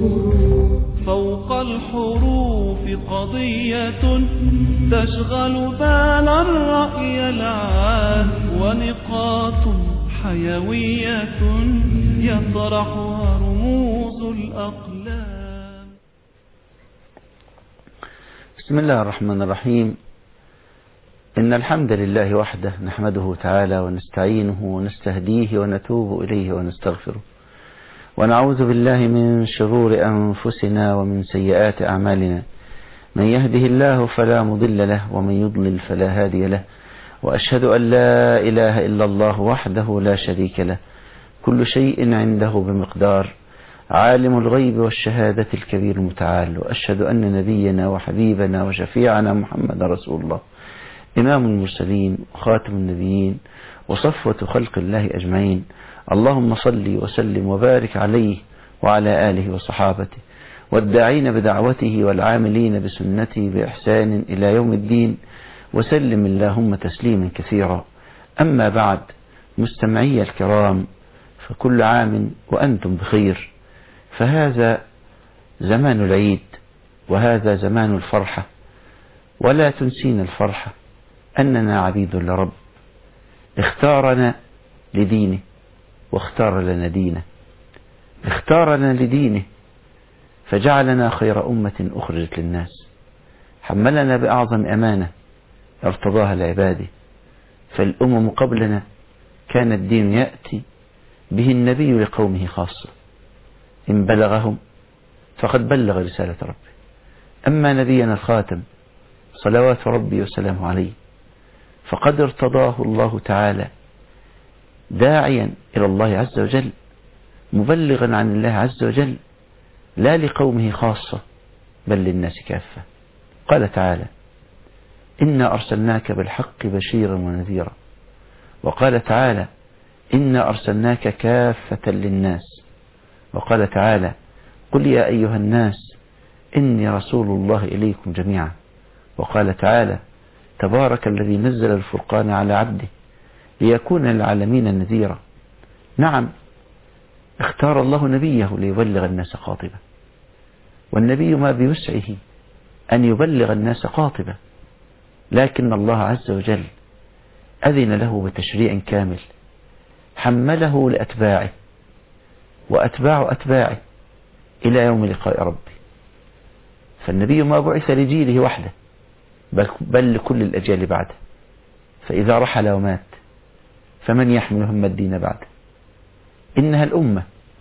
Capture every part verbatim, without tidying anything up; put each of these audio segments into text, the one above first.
فوق الحروف قضية تشغل بال الرأي العام، ونقاط حيوية يطرحها رموز الأقلام. بسم الله الرحمن الرحيم. إن الحمد لله وحده نحمده تعالى ونستعينه ونستهديه ونتوب إليه ونستغفره، ونعوذ بالله من شرور أنفسنا ومن سيئات أعمالنا. من يهده الله فلا مضل له ومن يضلل فلا هادي له، وأشهد أن لا إله إلا الله وحده لا شريك له، كل شيء عنده بمقدار، عالم الغيب والشهادة الكبير المتعال. وأشهد أن نبينا وحبيبنا وشفيعنا محمد رسول الله، إمام المرسلين وخاتم النبيين وصفوة خلق الله أجمعين. اللهم صل وسلم وبارك عليه وعلى آله وصحابته والداعين بدعوته والعاملين بسنته بإحسان إلى يوم الدين، وسلم اللهم تسليما كثيرا. أما بعد، مستمعي الكرام، فكل عام وأنتم بخير. فهذا زمان العيد، وهذا زمان الفرحة، ولا تنسين الفرحة أننا عبيد لرب اختارنا لدينه واختار لنا دينه. اختارنا لدينه فجعلنا خير أمة أخرجت للناس، حملنا بأعظم أمانة ارتضاها لعباده. فالأمم قبلنا كان الدين يأتي به النبي لقومه خاصة، إن بلغهم فقد بلغ رسالة ربه. أما نبينا الخاتم صلوات ربي وسلامه عليه فقد ارتضاه الله تعالى داعيا إلى الله عز وجل، مبلغا عن الله عز وجل، لا لقومه خاصة بل للناس كافة. قال تعالى: إنا أرسلناك بالحق بشيرا ونذيرا. وقال تعالى: إنا أرسلناك كافة للناس. وقال تعالى: قل يا أيها الناس إني رسول الله إليكم جميعا. وقال تعالى: تبارك الذي نزل الفرقان على عبده ليكون للعالمين نذيرا. نعم، اختار الله نبيه ليبلغ الناس قاطبة، والنبي ما بيسعه أن يبلغ الناس قاطبة، لكن الله عز وجل أذن له بتشريع كامل حمله لأتباعه وأتباع أتباعه إلى يوم لقاء ربه. فالنبي ما بعث لجيله وحده بل لكل الأجيال بعده، فإذا رحل ومات فمن يحمل هم الدين بعده؟ إنها الأمة.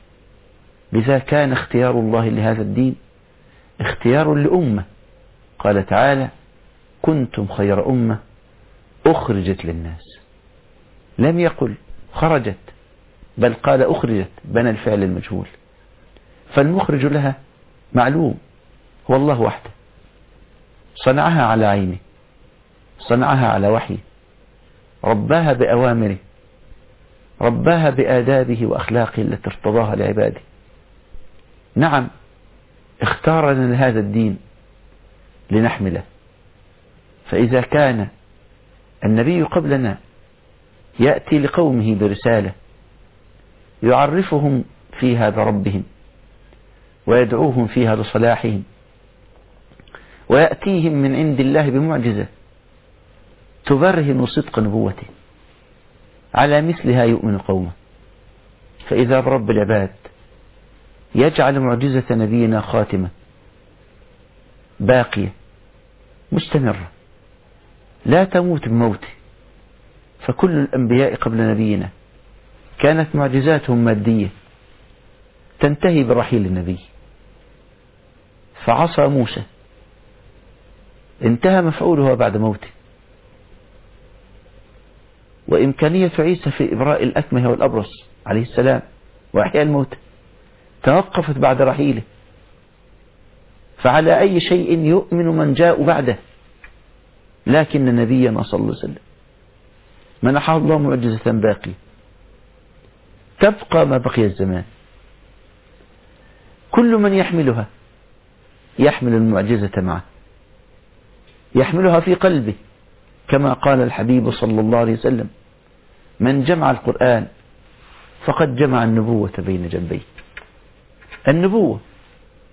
لذا كان اختيار الله لهذا الدين اختيار لأمة. قال تعالى: كنتم خير أمة أخرجت للناس. لم يقل خرجت، بل قال أخرجت، بنى الفعل المجهول. فالمخرج لها معلوم هو الله وحده، صنعها على عينه، صنعها على وحيه، رباها بأوامره، رباها بآدابه وأخلاقه التي ارتضاها لعباده. نعم، اختارنا لهذا الدين لنحمله. فإذا كان النبي قبلنا يأتي لقومه برسالة يعرفهم فيها بربهم ويدعوهم فيها لصلاحهم، ويأتيهم من عند الله بمعجزة تبرهن صدق نبوته، على مثلها يؤمن قومه. فإذا برب العباد يجعل معجزة نبينا خاتمة باقية مستمرة لا تموت بموته. فكل الأنبياء قبل نبينا كانت معجزاتهم مادية تنتهي برحيل النبي. فعصى موسى انتهى مفعولها بعد موته، وإمكانية عيسى في إبراء الأكمه والأبرص عليه السلام وإحياء الموت توقفت بعد رحيله. فعلى أي شيء يؤمن من جاء بعده؟ لكن نبينا صلى الله عليه وسلم منحه الله معجزة باقية تبقى ما بقي الزمان. كل من يحملها يحمل المعجزة معه، يحملها في قلبه، كما قال الحبيب صلى الله عليه وسلم: من جمع القرآن فقد جمع النبوة بين جنبيه. النبوة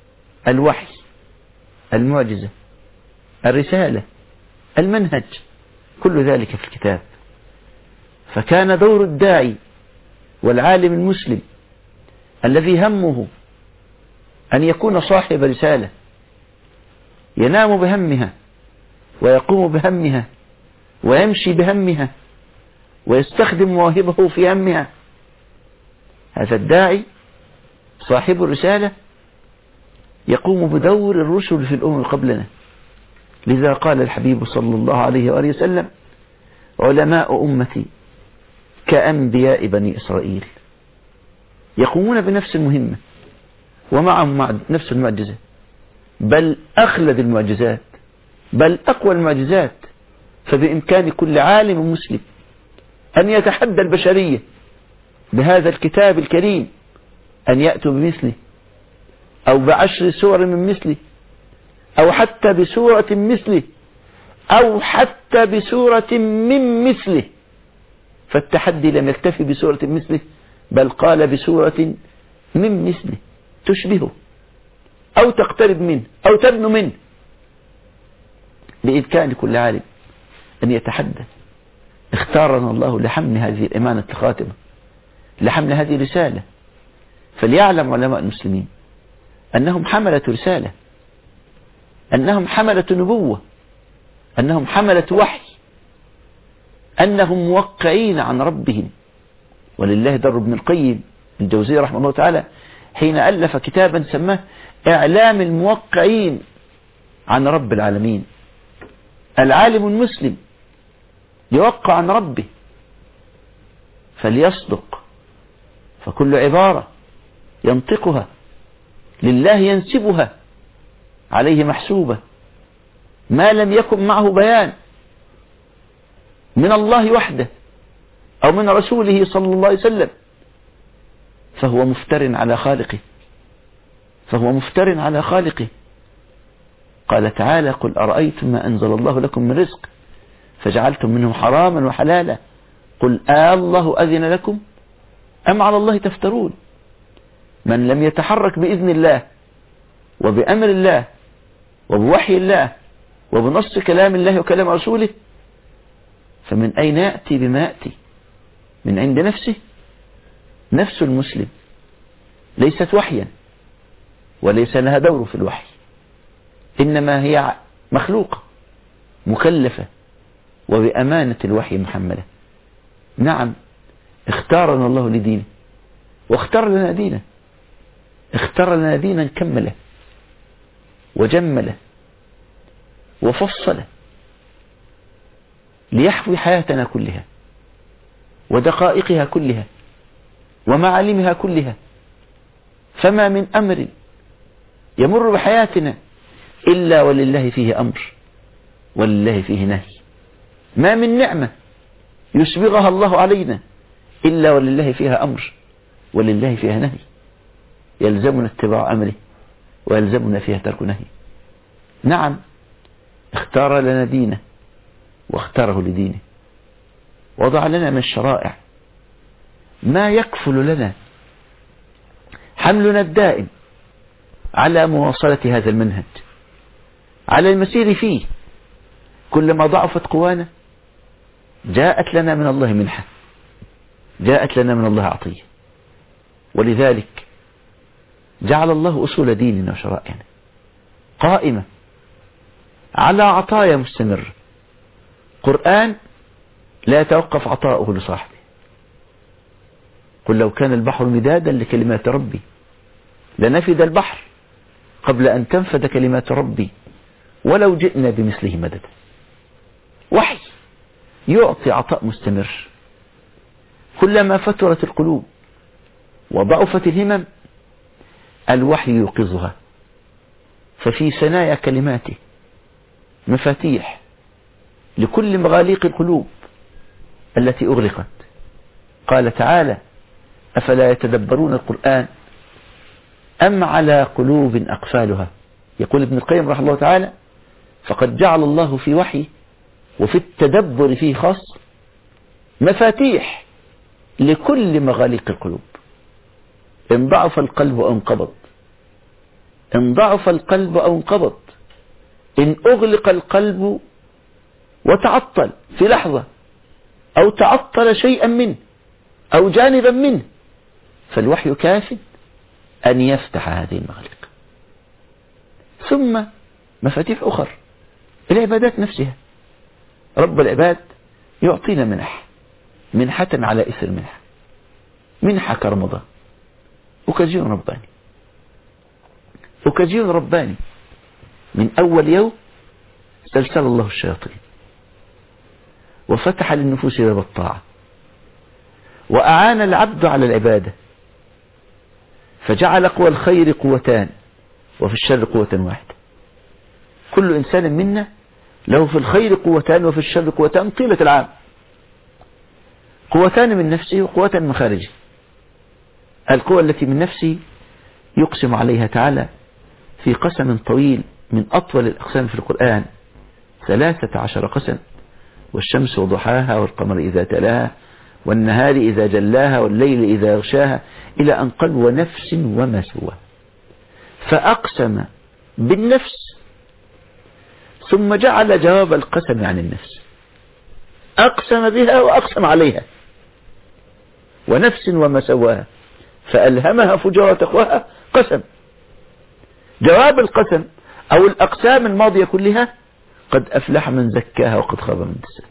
الوحي، المعجزة، الرسالة، المنهج، كل ذلك في الكتاب. فكان دور الداعي والعالم المسلم الذي همه أن يكون صاحب رسالة ينام بهمها ويقوم بهمها ويمشي بهمها ويستخدم مواهبه في همها. هذا الداعي صاحب الرسالة يقوم بدور الرسل في الأمم قبلنا. لذا قال الحبيب صلى الله عليه وآله وسلم: علماء أمتي كأنبياء بني إسرائيل، يقومون بنفس المهمة ومعهم نفس المعجزة، بل أخلد المعجزات، بل أقوى المعجزات. فبإمكان كل عالم مسلم أن يتحدى البشرية بهذا الكتاب الكريم أن يأتوا بمثله، أو بعشر سور من مثله، أو حتى بسورة مثله، أو حتى بسورة من مثله. فالتحدي لم يكتفي بسورة مثله، بل قال بسورة من مثله تشبهه أو تقترب منه أو تبنو منه. بإمكان كل عالم أن يتحدى. اختارنا الله لحمل هذه الإمانة الخاتمة، لحمل هذه الرسالة. فليعلم علماء المسلمين أنهم حملة رسالة، أنهم حملة نبوة، أنهم حملة وحي، أنهم موقعين عن ربهم. ولله در ابن القيم الجوزية رحمه الله تعالى حين ألف كتابا سماه إعلام الموقعين عن رب العالمين. العالم المسلم يوقع عن ربه فليصدق، فكل عبارة ينطقها لله ينسبها عليه محسوبة، ما لم يكن معه بيان من الله وحده أو من رسوله صلى الله عليه وسلم فهو مفتر على خالقه، فهو مفتر على خالقه. قال تعالى: قل أرأيتم ما أنزل الله لكم من رزق فجعلتم منه حراما وحلالا قل آه الله أذن لكم أم على الله تفترون. من لم يتحرك بإذن الله وبأمر الله وبوحي الله وبنص كلام الله وكلام رسوله فمن أين يأتي بما يأتي؟ من عند نفسه. نفس المسلم ليست وحيا وليس لها دور في الوحي، إنما هي مخلوقة مكلفة وبأمانة الوحي محملة. نعم، اختارنا الله لدينه واختار لنا دينه، اختار لنا دينا كمله وجمله وفصله ليحوي حياتنا كلها ودقائقها كلها ومعالمها كلها. فما من أمر يمر بحياتنا إلا ولله فيه أمر ولله فيه نهي. ما من نعمة يسبغها الله علينا إلا ولله فيها أمر ولله فيها نهي. يلزمنا اتباع أمره ويلزمنا فيها ترك نهي. نعم، اختار لنا دينه واختاره لدينه، وضع لنا من الشرائع ما يكفل لنا حملنا الدائم على مواصلة هذا المنهج، على المسير فيه. كلما ضعفت قوانا جاءت لنا من الله منحة، جاءت لنا من الله عطية. ولذلك جعل الله أصول ديننا وشرائعنا قائمة على عطايا مستمرة. قرآن لا يتوقف عطاؤه لصاحبه. قل لو كان البحر مدادا لكلمات ربي لنفد البحر قبل أن تنفد كلمات ربي ولو جئنا بمثله مددا. وحي يعطي عطاء مستمر. كلما فترت القلوب وضعفت الهمم الوحي يوقظها، ففي ثنايا كلماته مفاتيح لكل مغاليق القلوب التي أغلقت. قال تعالى: أفلا يتدبرون القرآن أم على قلوب أقفالها. يقول ابن القيم رحمه الله تعالى: فقد جعل الله في وحي وفي التدبر فيه خاص مفاتيح لكل مغاليق القلوب. إن ضعف القلب أو انقبض إن ضعف القلب أو انقبض، إن أغلق القلب وتعطل في لحظة أو تعطل شيئا منه أو جانبا منه، فالوحي كاف أن يفتح هذه المغاليق. ثم مفاتيح أخرى، العبادات نفسها. رب العباد يعطينا منح، منحة على إثر منحة، منحة كرمضان، أوكازيون رباني، أوكازيون رباني. من أول يوم سلسل الله الشياطين وفتح للنفوس باب الطاعة وأعان العبد على العبادة، فجعل قوى الخير قوتان وفي الشر قوة واحدة. كل إنسان منا له في الخير قوتان وفي الشر قوتان طيلة العام، قوتان من نفسه وقوة من خارجه. القوة التي من نفسه يقسم عليها تعالى في قسم طويل من أطول الأقسام في القرآن، ثلاثة عشر قسم: والشمس وضحاها والقمر إذا تلاها والنهار إذا جلاها والليل إذا يغشاها، إلى أن قال ونفس وما سواها. فأقسم بالنفس ثم جعل جواب القسم عن النفس، أقسم بها وأقسم عليها. ونفس وما سواها فألهمها فجورها تقواها، قسم. جواب القسم أو الأقسام الماضية كلها: قد أفلح من زكاها وقد خاب من دساها.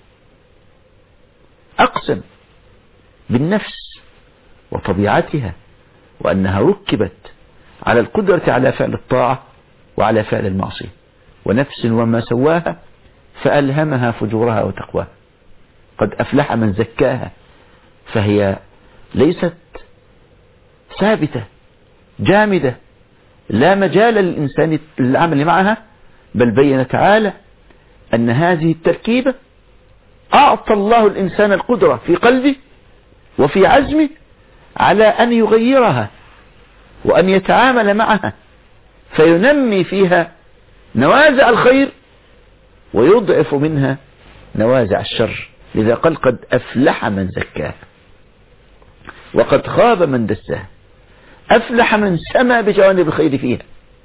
أقسم بالنفس وطبيعتها وأنها ركبت على القدرة على فعل الطاعة وعلى فعل المعصية. ونفس وما سواها فألهمها فجورها وتقواها. قد أفلح من زكاها، فهي ليست ثابتة جامدة لا مجال للإنسان للعمل معها، بل بين تعالى أن هذه التركيبة أعطى الله الإنسان القدرة في قلبه وفي عزمه على أن يغيرها وأن يتعامل معها، فينمي فيها نوازع الخير ويضعف منها نوازع الشر. لذا قال: قد أفلح من زكاها وقد خاب من دساها. أفلح من سمى بجوانب الخير فيها،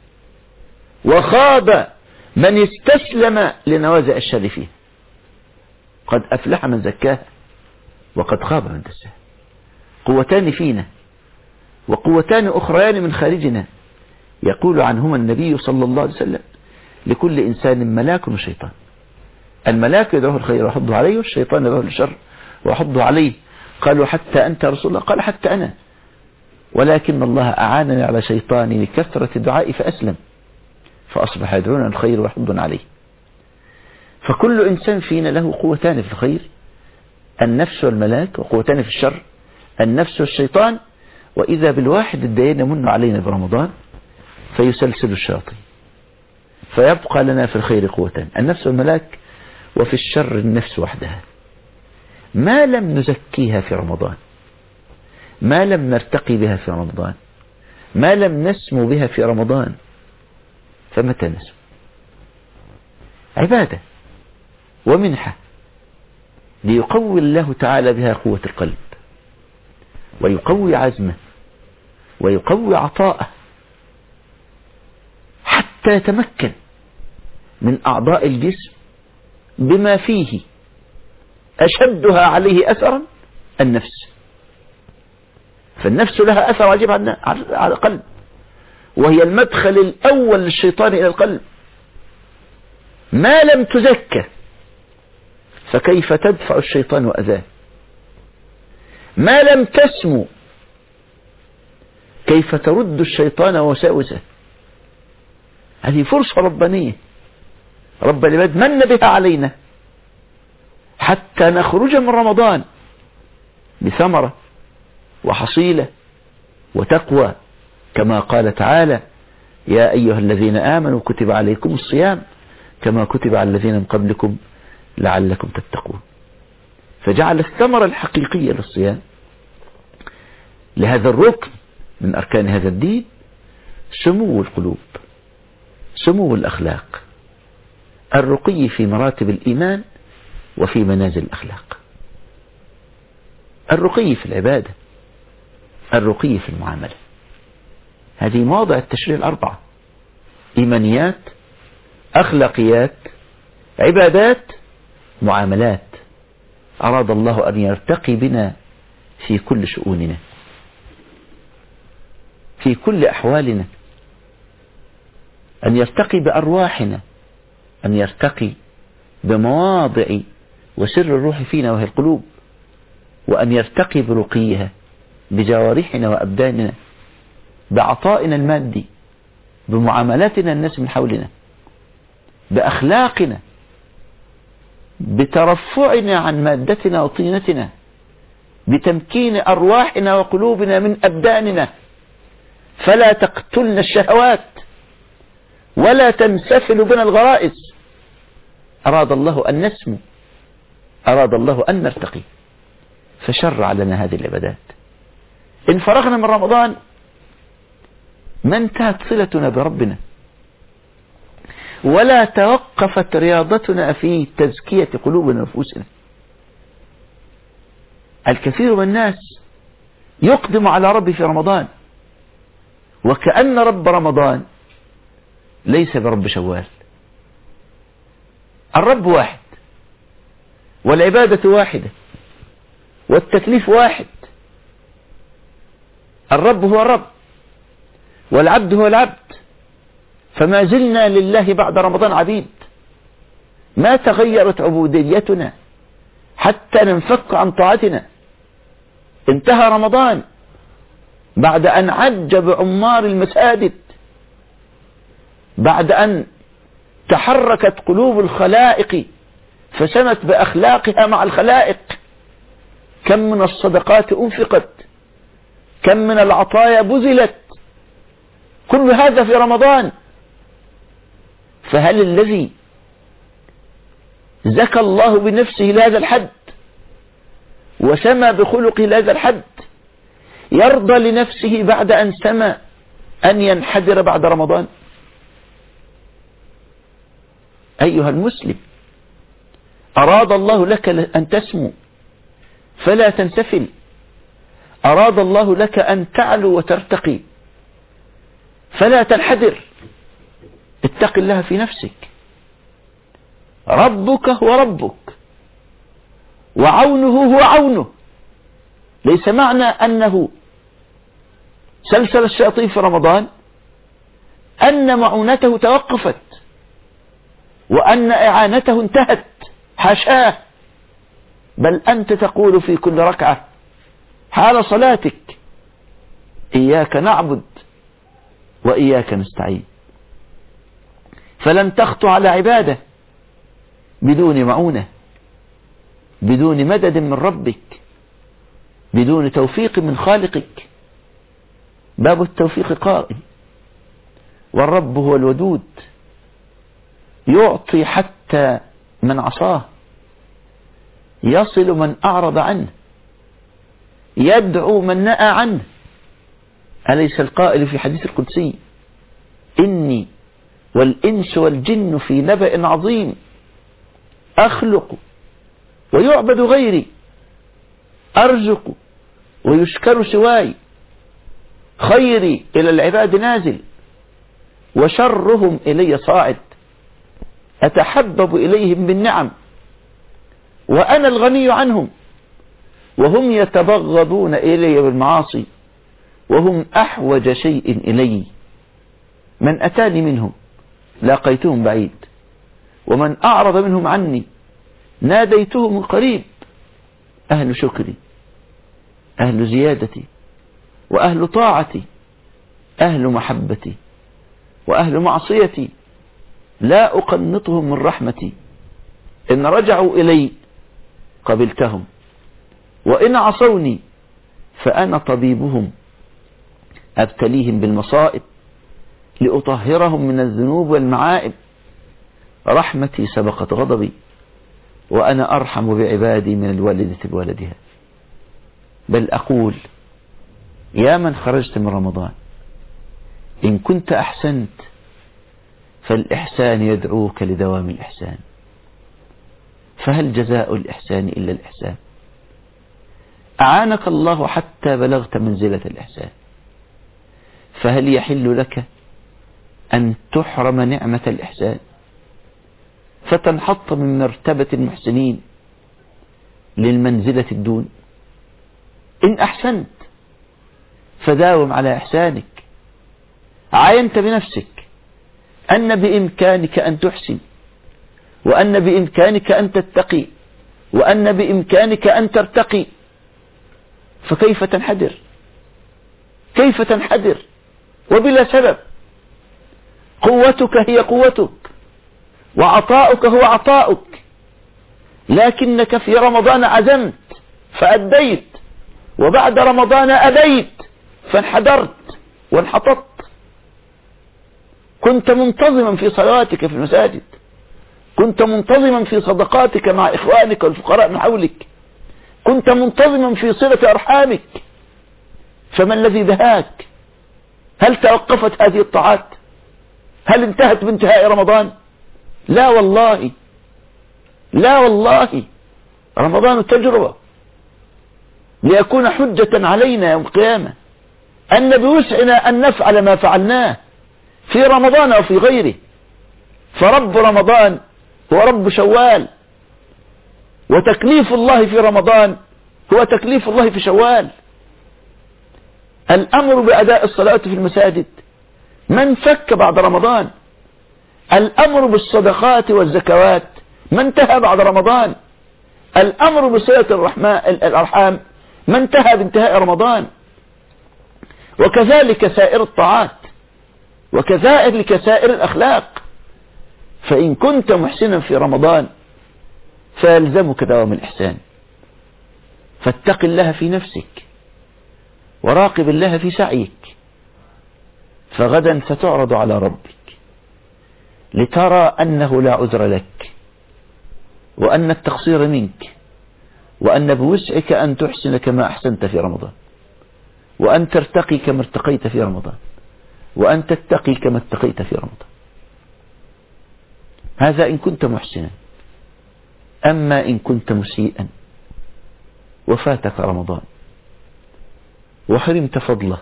وخاب من استسلم لنوازع الشر فيها. قد أفلح من زكاها وقد خاب من دساها. قوتان فينا وقوتان أخريان من خارجنا، يقول عنهما النبي صلى الله عليه وسلم: لكل إنسان ملاك وشيطان. الملاك يدعوه الخير ويحضه عليه، والشيطان يدعوه الشر ويحضه عليه. قالوا: حتى أنت يا رسول الله؟ قال: حتى أنا، ولكن الله أعانني على شيطاني لكثرة الدعاء فأسلم، فأصبح يدعون الخير ويحضون عليه. فكل إنسان فينا له قوتان في الخير، النفس والملاك، وقوتان في الشر، النفس والشيطان. وإذا بالواحد الدين يمن علينا برمضان فيسلسل الشياطين، فيبقى لنا في الخير قوتان، النفس والملاك، وفي الشر النفس وحدها. ما لم نزكيها في رمضان، ما لم نرتقي بها في رمضان، ما لم نسمو بها في رمضان، فمتى نسمو؟ عبادة ومنحة ليقوي الله تعالى بها قوة القلب، ويقوي عزمه، ويقوي عطاءه، حتى يتمكن من أعضاء الجسم بما فيه أشدها عليه أثرا النفس. فالنفس لها أثر عجيب على القلب، وهي المدخل الأول للشيطان إلى القلب. ما لم تزكى فكيف تدفع الشيطان وأذاه؟ ما لم تسمو كيف ترد الشيطان وساوسه؟ هذه فرصة ربانية رب العباد من بها علينا حتى نخرج من رمضان بثمرة وحصيلة وتقوى، كما قال تعالى: يا أيها الذين آمنوا كتب عليكم الصيام كما كتب على الذين من قبلكم لعلكم تتقون. فجعل الثمرة الحقيقية للصيام، لهذا الركن من أركان هذا الدين، سمو القلوب، سمو الأخلاق، الرقي في مراتب الإيمان وفي منازل الأخلاق، الرقي في العبادة، الرقي في المعاملة. هذه مواضع التشريع الأربعة: إيمانيات، أخلاقيات، عبادات، معاملات. أراد الله أن يرتقي بنا في كل شؤوننا، في كل أحوالنا، أن يرتقي بأرواحنا، أن يرتقي بمواضع وسر الروح فينا وهي القلوب، وأن يرتقي برقيها بجوارحنا وأبداننا، بعطائنا المادي، بمعاملاتنا الناس من حولنا، بأخلاقنا، بترفعنا عن مادتنا وطينتنا، بتمكين أرواحنا وقلوبنا من أبداننا، فلا تقتلنا الشهوات ولا تنسفل بنا الغرائز. أراد الله أن نسمو، أراد الله أن نرتقي، فشرع لنا هذه العبادات. إن فرغنا من رمضان ما انتهت صلتنا بربنا، ولا توقفت رياضتنا في تزكية قلوبنا ونفوسنا. الكثير من الناس يقدم على ربه في رمضان، وكأن رب رمضان ليس برب شوال. الرب واحد، والعبادة واحدة، والتكليف واحد. الرب هو الرب، والعبد هو العبد، فما زلنا لله بعد رمضان عبيد. ما تغيرت عبوديتنا حتى ننفك عن طاعتنا. انتهى رمضان بعد أن عج بعمار المساجد، بعد أن تحركت قلوب الخلائق فسمت بأخلاقها مع الخلائق. كم من الصدقات أنفقت، كم من العطايا بذلت، كل هذا في رمضان. فهل الذي زكى الله بنفسه لهذا الحد وسمى بخلقه لهذا الحد يرضى لنفسه بعد أن سمى أن ينحدر بعد رمضان؟ أيها المسلم، أراد الله لك أن تسمو فلا تنسفل، أراد الله لك أن تعلو وترتقي فلا تنحدر. اتق الله في نفسك. ربك هو ربك، وعونه هو عونه. ليس معنى أنه سلسل الشياطين في رمضان أن معونته توقفت وأن إعانته انتهت، حاشاه. بل أنت تقول في كل ركعة حال صلاتك: إياك نعبد وإياك نستعين. فلن تخطو على عبادة بدون معونة، بدون مدد من ربك، بدون توفيق من خالقك. باب التوفيق قائم، والرب هو الودود، يعطي حتى من عصاه، يصل من أعرض عنه، يدعو من نأى عنه. أليس القائل في حديث القدسي: إني والإنس والجن في نبأ عظيم، أخلق ويعبد غيري، أرزق ويشكر سواي، خيري إلى العباد نازل وشرهم إلي صاعد، أتحبب إليهم بالنعم وأنا الغني عنهم، وهم يتبغضون إلي بالمعاصي وهم أحوج شيء إلي. من أتاني منهم لاقيتهم بعيد، ومن أعرض منهم عني ناديته من قريب. أهل شكري، أهل زيادتي، وأهل طاعتي، أهل محبتي، وأهل معصيتي، لا أقنطهم من رحمتي. إن رجعوا إلي قبلتهم، وإن عصوني فأنا طبيبهم، أبتليهم بالمصائب لأطهرهم من الذنوب والمعائب. رحمتي سبقت غضبي، وأنا أرحم بعبادي من الوالدة بولدها. بل أقول: يا من خرجت من رمضان، إن كنت أحسنت فالإحسان يدعوك لدوام الإحسان، فهل جزاء الإحسان إلا الإحسان؟ أعانك الله حتى بلغت منزلة الإحسان، فهل يحل لك أن تحرم نعمة الإحسان فتنحط من مرتبة المحسنين للمنزلة الدون. إن أحسنت فداوم على إحسانك، عاينت بنفسك أن بإمكانك أن تحسن، وأن بإمكانك أن تتقي، وأن بإمكانك أن ترتقي، فكيف تنحدر؟ كيف تنحدر وبلا سبب؟ قوتك هي قوتك، وعطاؤك هو عطاؤك، لكنك في رمضان عزمت فأديت، وبعد رمضان أبيت فانحدرت وانحططت. كنت منتظما في صلواتك في المساجد، كنت منتظما في صدقاتك مع إخوانك والفقراء من حولك، كنت منتظما في صلة أرحامك، فما الذي دهاك؟ هل توقفت هذه الطاعات؟ هل انتهت بانتهاء رمضان؟ لا والله، لا والله، رمضان تجربة ليكون حجة علينا يوم القيامة أن بوسعنا أن نفعل ما فعلناه في رمضان أو في غيره. فرب رمضان هو رب شوال، وتكليف الله في رمضان هو تكليف الله في شوال. الأمر بأداء الصلاة في المساجد ما انفك بعد رمضان، الأمر بالصدقات والزكوات ما انتهى بعد رمضان، الأمر بصلة الأرحام ما انتهى بانتهاء رمضان، وكذلك سائر الطاعات، وكذلك سائر الأخلاق. فإن كنت محسنا في رمضان فيلزمك دوام الإحسان، فاتق الله في نفسك وراقب الله في سعيك، فغدا ستعرض على ربك لترى أنه لا عذر لك، وأن التقصير منك، وأن بوسعك أن تحسن كما أحسنت في رمضان، وأن ترتقي كما ارتقيت في رمضان، وأن تتقي كما اتقيت في رمضان. هذا إن كنت محسنا. أما إن كنت مسيئا وفاتك رمضان وحرمت فضله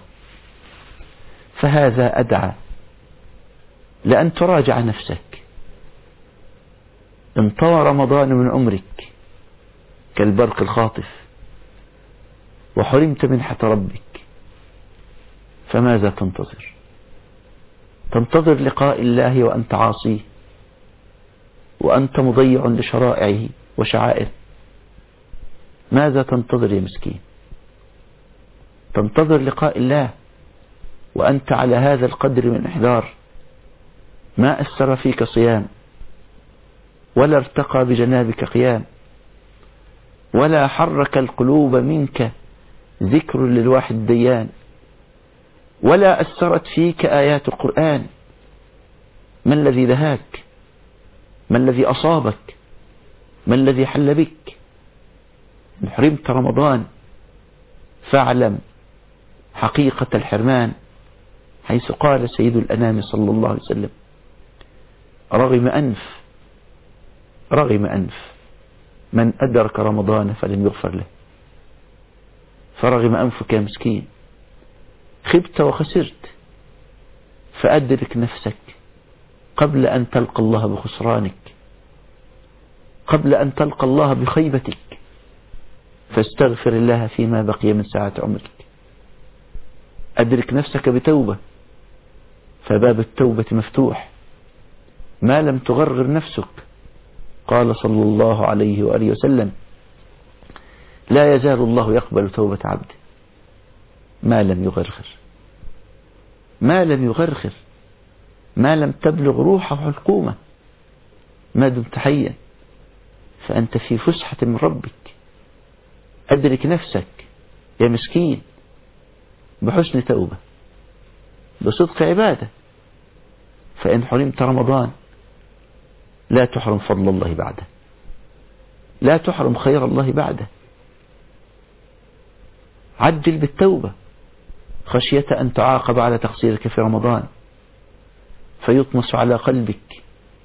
فهذا أدعى لأن تراجع نفسك. انطوى رمضان من عمرك كالبرق الخاطف وحرمت منحة ربك، فماذا تنتظر؟ تنتظر لقاء الله وأنت عاصيه، وأنت مضيع لشرائعه وشعائره. ماذا تنتظر يا مسكين؟ تنتظر لقاء الله وأنت على هذا القدر من إحضار، ما أثر فيك صيام، ولا ارتقى بجنابك قيام، ولا حرك القلوب منك ذكر للواحد الديان، ولا أثرت فيك آيات القرآن. ما الذي دهاك؟ ما الذي أصابك؟ ما الذي حل بك؟ إن حرمت رمضان فاعلم حقيقة الحرمان، حيث قال سيد الأنام صلى الله عليه وسلم: رغم أنف رغم أنف من أدرك رمضان فلم يغفر له. فرغم أنفك يا مسكين، خبت وخسرت، فأدرك نفسك قبل أن تلقى الله بخسرانك، قبل أن تلقى الله بخيبتك، فاستغفر الله فيما بقي من ساعة عمرك. أدرك نفسك بتوبة، فباب التوبة مفتوح ما لم تغرغر نفسك. قال صلى الله عليه وآله وسلم: لا يزال الله يقبل توبة عبده ما لم يغرغر، ما لم يغرغر، ما لم تبلغ روحه حلقومة، ما دمت حيا فأنت في فسحة من ربك. أدرك نفسك يا مسكين بحسن توبة، بصدق عبادة، فإن حرمت رمضان لا تحرم فضل الله بعده، لا تحرم خير الله بعده. عجل بالتوبة خشية أن تعاقب على تقصيرك في رمضان فيطمس على قلبك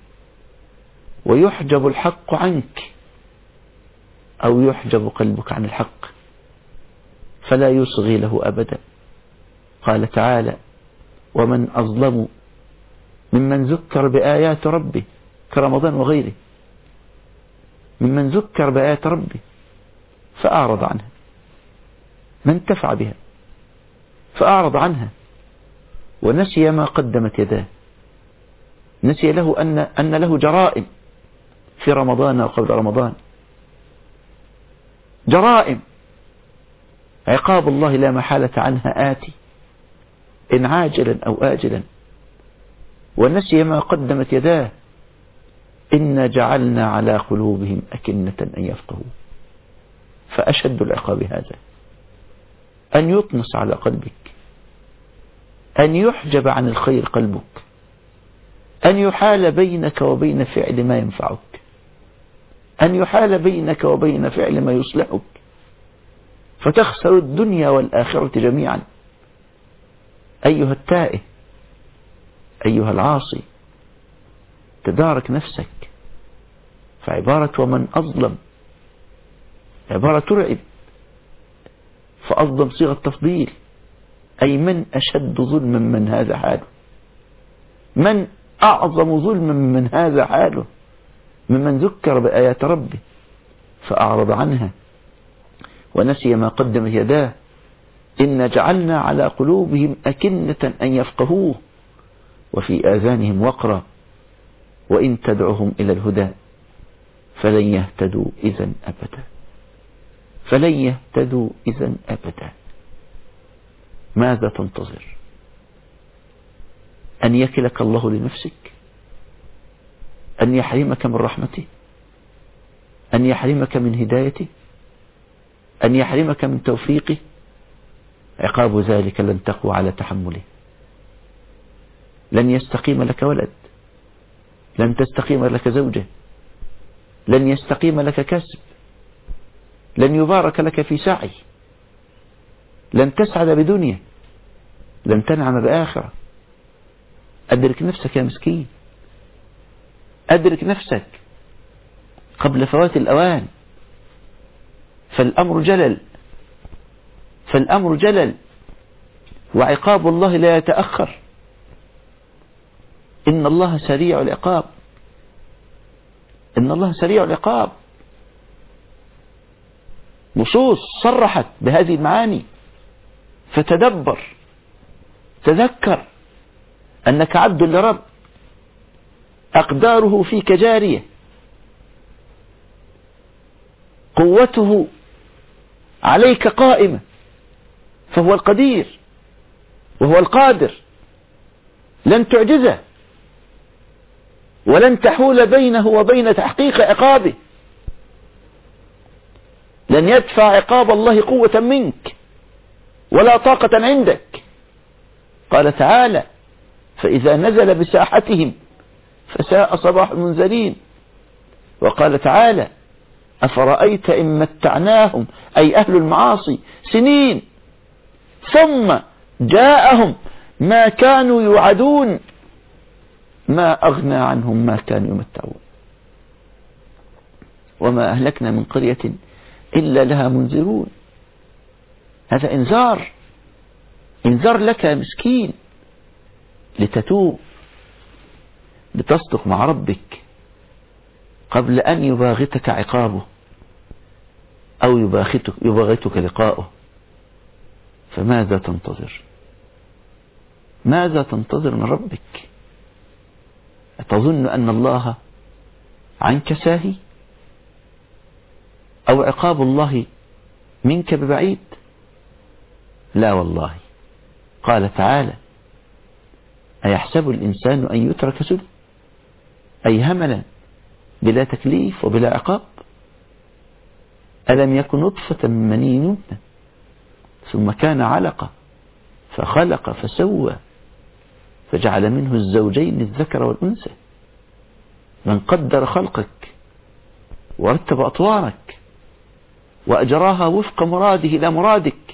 ويحجب الحق عنك، أو يحجب قلبك عن الحق فلا يصغي له أبدا. قال تعالى: ومن أظلم ممن ذكر بآيات ربه كرمضان وغيره، ممن ذكر بآيات ربه فأعرض عنها، ما انتفع بها فأعرض عنها ونسي ما قدمت يداه، نسي له أن أن له جرائم في رمضان وقبل رمضان، جرائم عقاب الله لا محالة عنها آتي إن عاجلا أو آجلا، ونسي ما قدمت يداه. إنا جعلنا على قلوبهم أكنة أن يفقهوا، فأشد العقاب هذا أن يطمس على قلبك، أن يحجب عن الخير قلبك، أن يحال بينك وبين فعل ما ينفعك، أن يحال بينك وبين فعل ما يصلحك، فتخسر الدنيا والآخرة جميعا. أيها التائه، أيها العاصي، تدارك نفسك، فعبارة ومن أظلم عبارة ترعب، فأظلم صيغة تفضيل، أي من أشد ظلما من هذا حاله، من أعظم ظلما من هذا حاله، ممن ذكر بآيات ربه فأعرض عنها ونسي ما قدمت يداه. إنا جعلنا على قلوبهم أكنة أن يفقهوه وفي آذانهم وقرا وإن تدعهم إلى الهدى فلن يهتدوا إذن أبدا، فلن يهتدوا إذن أبدا. ماذا تنتظر؟ أن يكلك الله لنفسك؟ أن يحرمك من رحمته؟ أن يحرمك من هدايته؟ أن يحرمك من توفيقه؟ عقاب ذلك لن تقوى على تحمله، لن يستقيم لك ولد، لن تستقيم لك زوجة، لن يستقيم لك كسب، لن يبارك لك في سعي، لن تسعد بدنيا، لن تنعم بآخرة. أدرك نفسك يا مسكين، أدرك نفسك قبل فوات الأوان، فالأمر جلل، فالأمر جلل، وعقاب الله لا يتأخر. إن الله سريع العقاب، إن الله سريع العقاب. نصوص صرحت بهذه المعاني، فتدبر، تذكر أنك عبد لرب، أقداره فيك جارية، قوته عليك قائمة، فهو القدير وهو القادر، لن تعجزه ولن تحول بينه وبين تحقيق عقابه، لن يدفع عقاب الله قوة منك ولا طاقة عندك. قال تعالى: فإذا نزل بساحتهم فساء صباح المنذرين. وقال تعالى: أفرأيت إن متعناهم، أي أهل المعاصي، سنين ثم جاءهم ما كانوا يوعدون ما أغنى عنهم ما كانوا يمتعون وما أهلكنا من قرية إلا لها منذرون. هذا إنذار، إنذار لك يا مسكين، لتتوب، لتصدق مع ربك قبل أن يباغتك عقابه أو يباغتك, يباغتك لقاؤه. فماذا تنتظر؟ ماذا تنتظر من ربك؟ أتظن أن الله عنك ساهي؟ أو عقاب الله منك ببعيد؟ لا والله. قال تعالى: أيحسب الإنسان أن يترك سدى، أي هملا بلا تكليف وبلا عقاب؟ ألم يكن نطفة من مني يمنى ثم كان علقة فخلق فسوى فجعل منه الزوجين الذكر والأنثى. من قدر خلقك ورتب أطوارك وأجراها وفق مراده لا مرادك،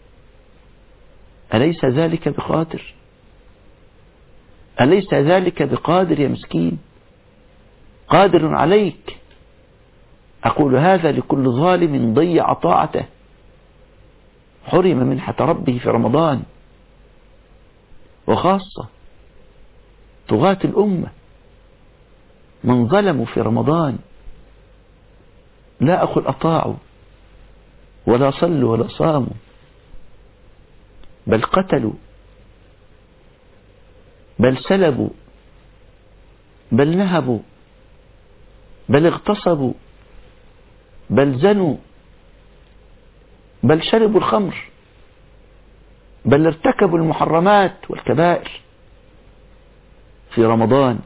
أليس ذلك بقادر؟ أليس ذلك بقادر يا مسكين؟ قادر عليك. أقول هذا لكل ظالم ضيع طاعته، حرم منحة ربه في رمضان، وخاصة طغاة الأمة من ظلموا في رمضان، لا أقول أطاعوا ولا صلوا ولا صاموا، بل قتلوا، بل سلبوا، بل نهبوا، بل اغتصبوا، بل زنوا، بل شربوا الخمر، بل ارتكبوا المحرمات والكبائر في رمضان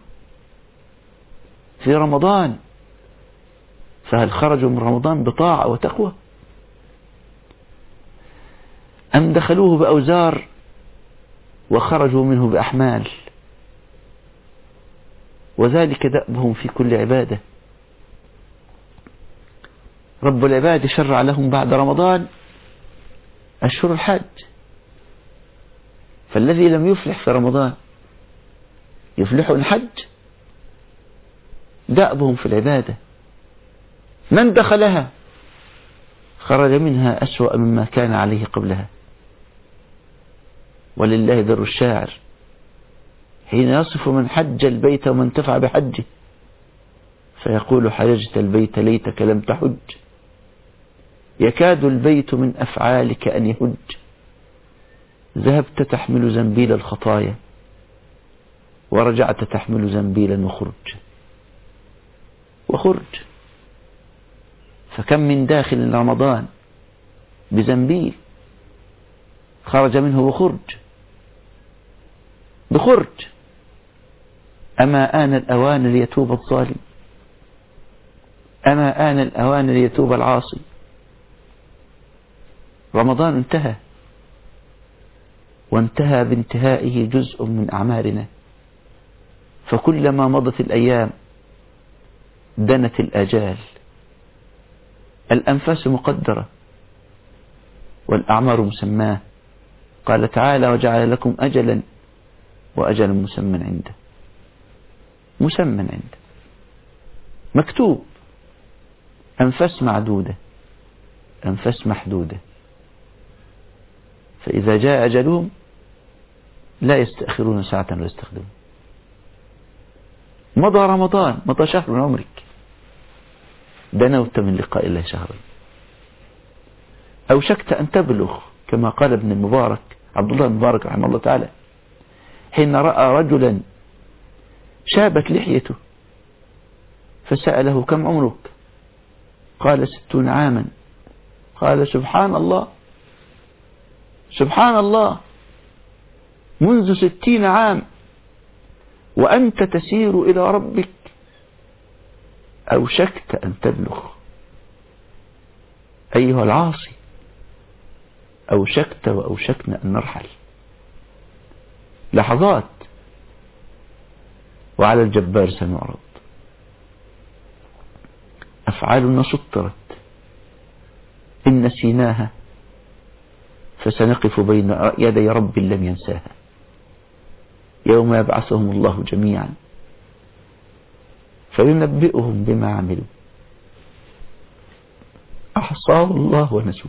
في رمضان فهل خرجوا من رمضان بطاعة وتقوى، أم دخلوه بأوزار وخرجوا منه بأحمال؟ وذلك دأبهم في كل عبادة. رب العباد شرع لهم بعد رمضان أشهر الحج، فالذي لم يفلح في رمضان يفلح إن حج. دأبهم في العبادة، من دخلها خرج منها أسوأ مما كان عليه قبلها. ولله در الشاعر حين يصف من حج البيت ومن انتفع بحجه، فيقول حججت البيت ليتك لم تحج، يكاد البيت من أفعالك أن يهج، ذهبت تحمل زنبيل الخطايا ورجعت تحمل زنبيلا وخرج وخرج. فكم من داخل رمضان بزنبيل خرج منه وخرج بخرج. أما آن الأوان ليتوب الظالم، أما آن الأوان ليتوب العاصي. رمضان انتهى، وانتهى بانتهائه جزء من أعمارنا، فكلما مضت الأيام دنت الآجال. الأنفاس مقدرة والأعمار مسماه. قال تعالى وجعل لكم أجلا وأجل مسمى عنده، مسمى عنده مكتوب. أنفاس معدودة، أنفاس محدودة، فإذا جاء أجلهم لا يستأخرون ساعة ولا يستخدمون. مضى رمضان، مضى شهر من عمرك، دنوت من لقاء الله شهرا، أوشكت أن تبلغ، كما قال ابن المبارك عبد الله المبارك رحمه الله تعالى حين رأى رجلا شابت لحيته فسأله كم عمرك؟ قال ستون عاما. قال سبحان الله، سبحان الله، منذ ستين عام وأنت تسير إلى ربك أوشكت أن تبلغ. أيها العاصي، أوشكت وأوشكنا أن نرحل. لحظات وعلى الجبار سنعرض. أفعالنا سطرت إن نسيناها فسنقف بين يدي رب لم ينساها يوم يبعثهم الله جميعا فينبئهم بما عملوا أحصاه الله ونسوه،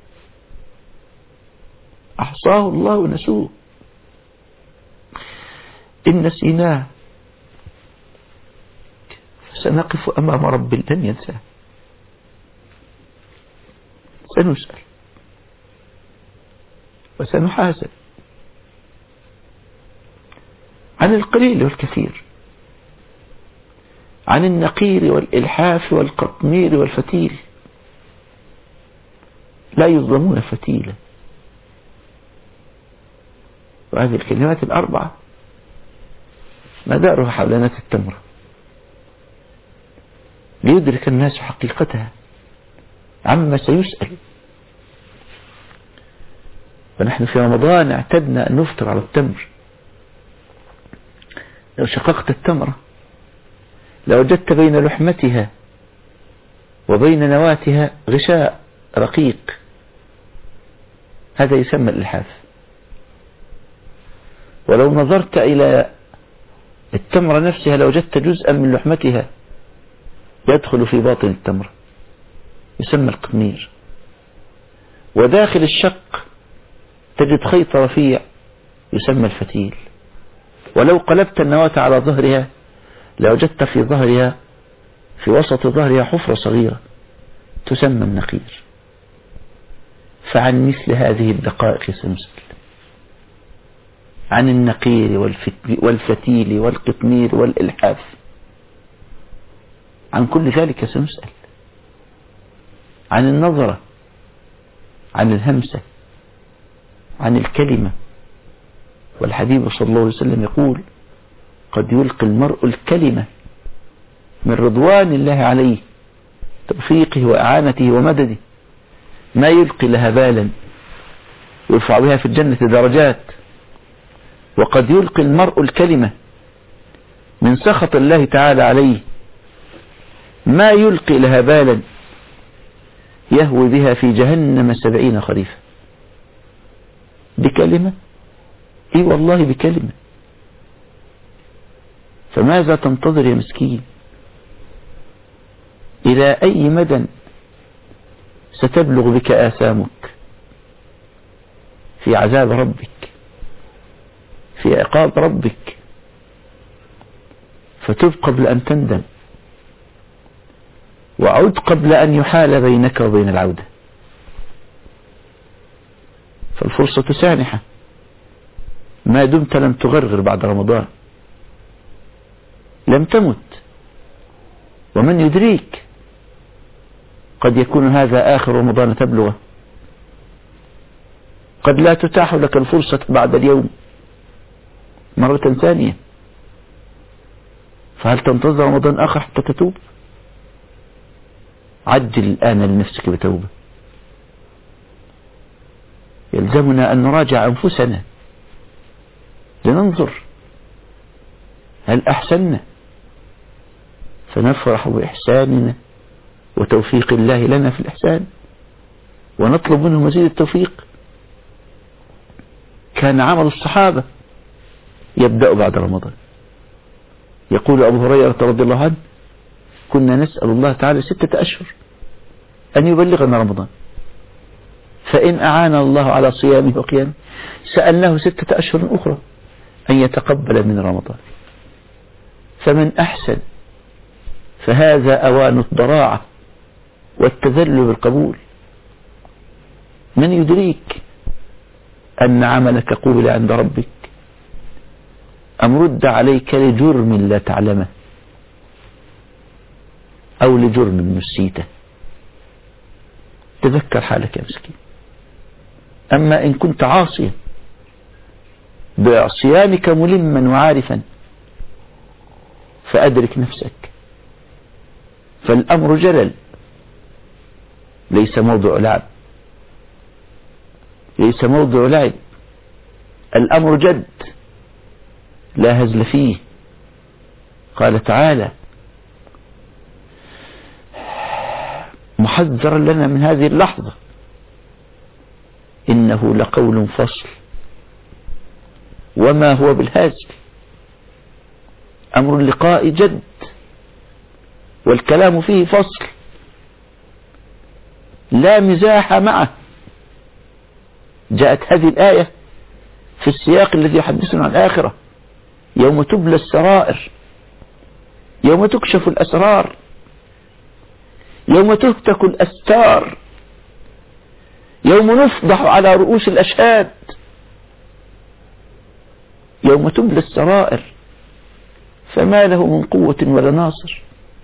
أحصاه الله ونسوه. إن نسيناه فسنقف أمام رب لن ينساه، سنسأل وسنحاسب عن القليل والكثير، عن النقير والإلحاف والقطمير والفتيل. لا يظلمون فتيلا. وهذه الكلمات الأربعة مدارها حولانات التمرة ليدرك الناس حقيقتها عما سيسأل. فنحن في رمضان اعتدنا أن نفطر على التمر. لو شققت التمرة لوجدت بين لحمتها وبين نواتها غشاء رقيق، هذا يسمى الإلحاف. ولو نظرت إلى التمرة نفسها لوجدت جزءا من لحمتها يدخل في باطن التمرة، يسمى القطمير. وداخل الشق تجد خيط رفيع يسمى الفتيل. ولو قلبت النواة على ظهرها لوجدت في ظهرها في وسط ظهرها حفرة صغيرة تسمى النقير. فعن مثل هذه الدقائق سنسأل، عن النقير والفتيل والقطمير والإلحاف، عن كل ذلك سنسأل، عن النظرة، عن الهمسة، عن الكلمة. والحبيب صلى الله عليه وسلم يقول: قد يلقي المرء الكلمة من رضوان الله عليه توفيقه وإعانته ومدده ما يلقي لها بالا يرفع بها في الجنة درجات. وقد يلقي المرء الكلمة من سخط الله تعالى عليه ما يلقي لها بالا يهوي بها في جهنم سبعين خريفا. بكلمة، اي والله بكلمة. فماذا تنتظر يا مسكين؟ إلى أي مدى ستبلغ بك آثامك في عذاب ربك، في عقاب ربك؟ فتب قبل أن تندم، وعد قبل أن يحال بينك وبين العودة. فالفرصة سانحة ما دمت لم تغرغر بعد رمضان. لم تمت، ومن يدريك قد يكون هذا آخر رمضان تبلغه. قد لا تتاح لك الفرصة بعد اليوم مرة ثانية. فهل تنتظر رمضان آخر حتى تتوب؟ عجل الآن لنفسك بتوبة. يلزمنا أن نراجع أنفسنا لننظر هل أحسننا، فنفرح بإحساننا وتوفيق الله لنا في الإحسان ونطلب منه مزيد التوفيق. كان عمل الصحابة يبدأ بعد رمضان. يقول أبو هريرة رضي الله عنه: كنا نسأل الله تعالى ستة أشهر أن يبلغنا رمضان، فإن أعانا الله على صيامه وقيامه سألناه ستة أشهر أخرى أن يتقبل من رمضان. فمن أحسن، فهذا أوان الضراعة والتذلل بالقبول. من يدريك أن عملك قبل عند ربك أم رد عليك لجرم لا تعلمه أو لجرم نسيته؟ تذكر حالك يا مسكين. أما إن كنت عاصيا بعصيانك ملما وعارفا فأدرك نفسك، فالأمر جلل ليس موضع لعب، ليس موضع لعب. الأمر جد لا هزل فيه. قال تعالى محذرا لنا من هذه اللحظة: إنه لقول فصل وما هو بالهزل. أمر اللقاء جد والكلام فيه فصل لا مزاح معه. جاءت هذه الآية في السياق الذي يحدثنا عن الآخرة: يوم تبلى السرائر، يوم تكشف الأسرار، يوم تهتك الأستار، يوم نفضح على رؤوس الأشهاد، يوم تبلى السرائر فما له من قوة ولا ناصر.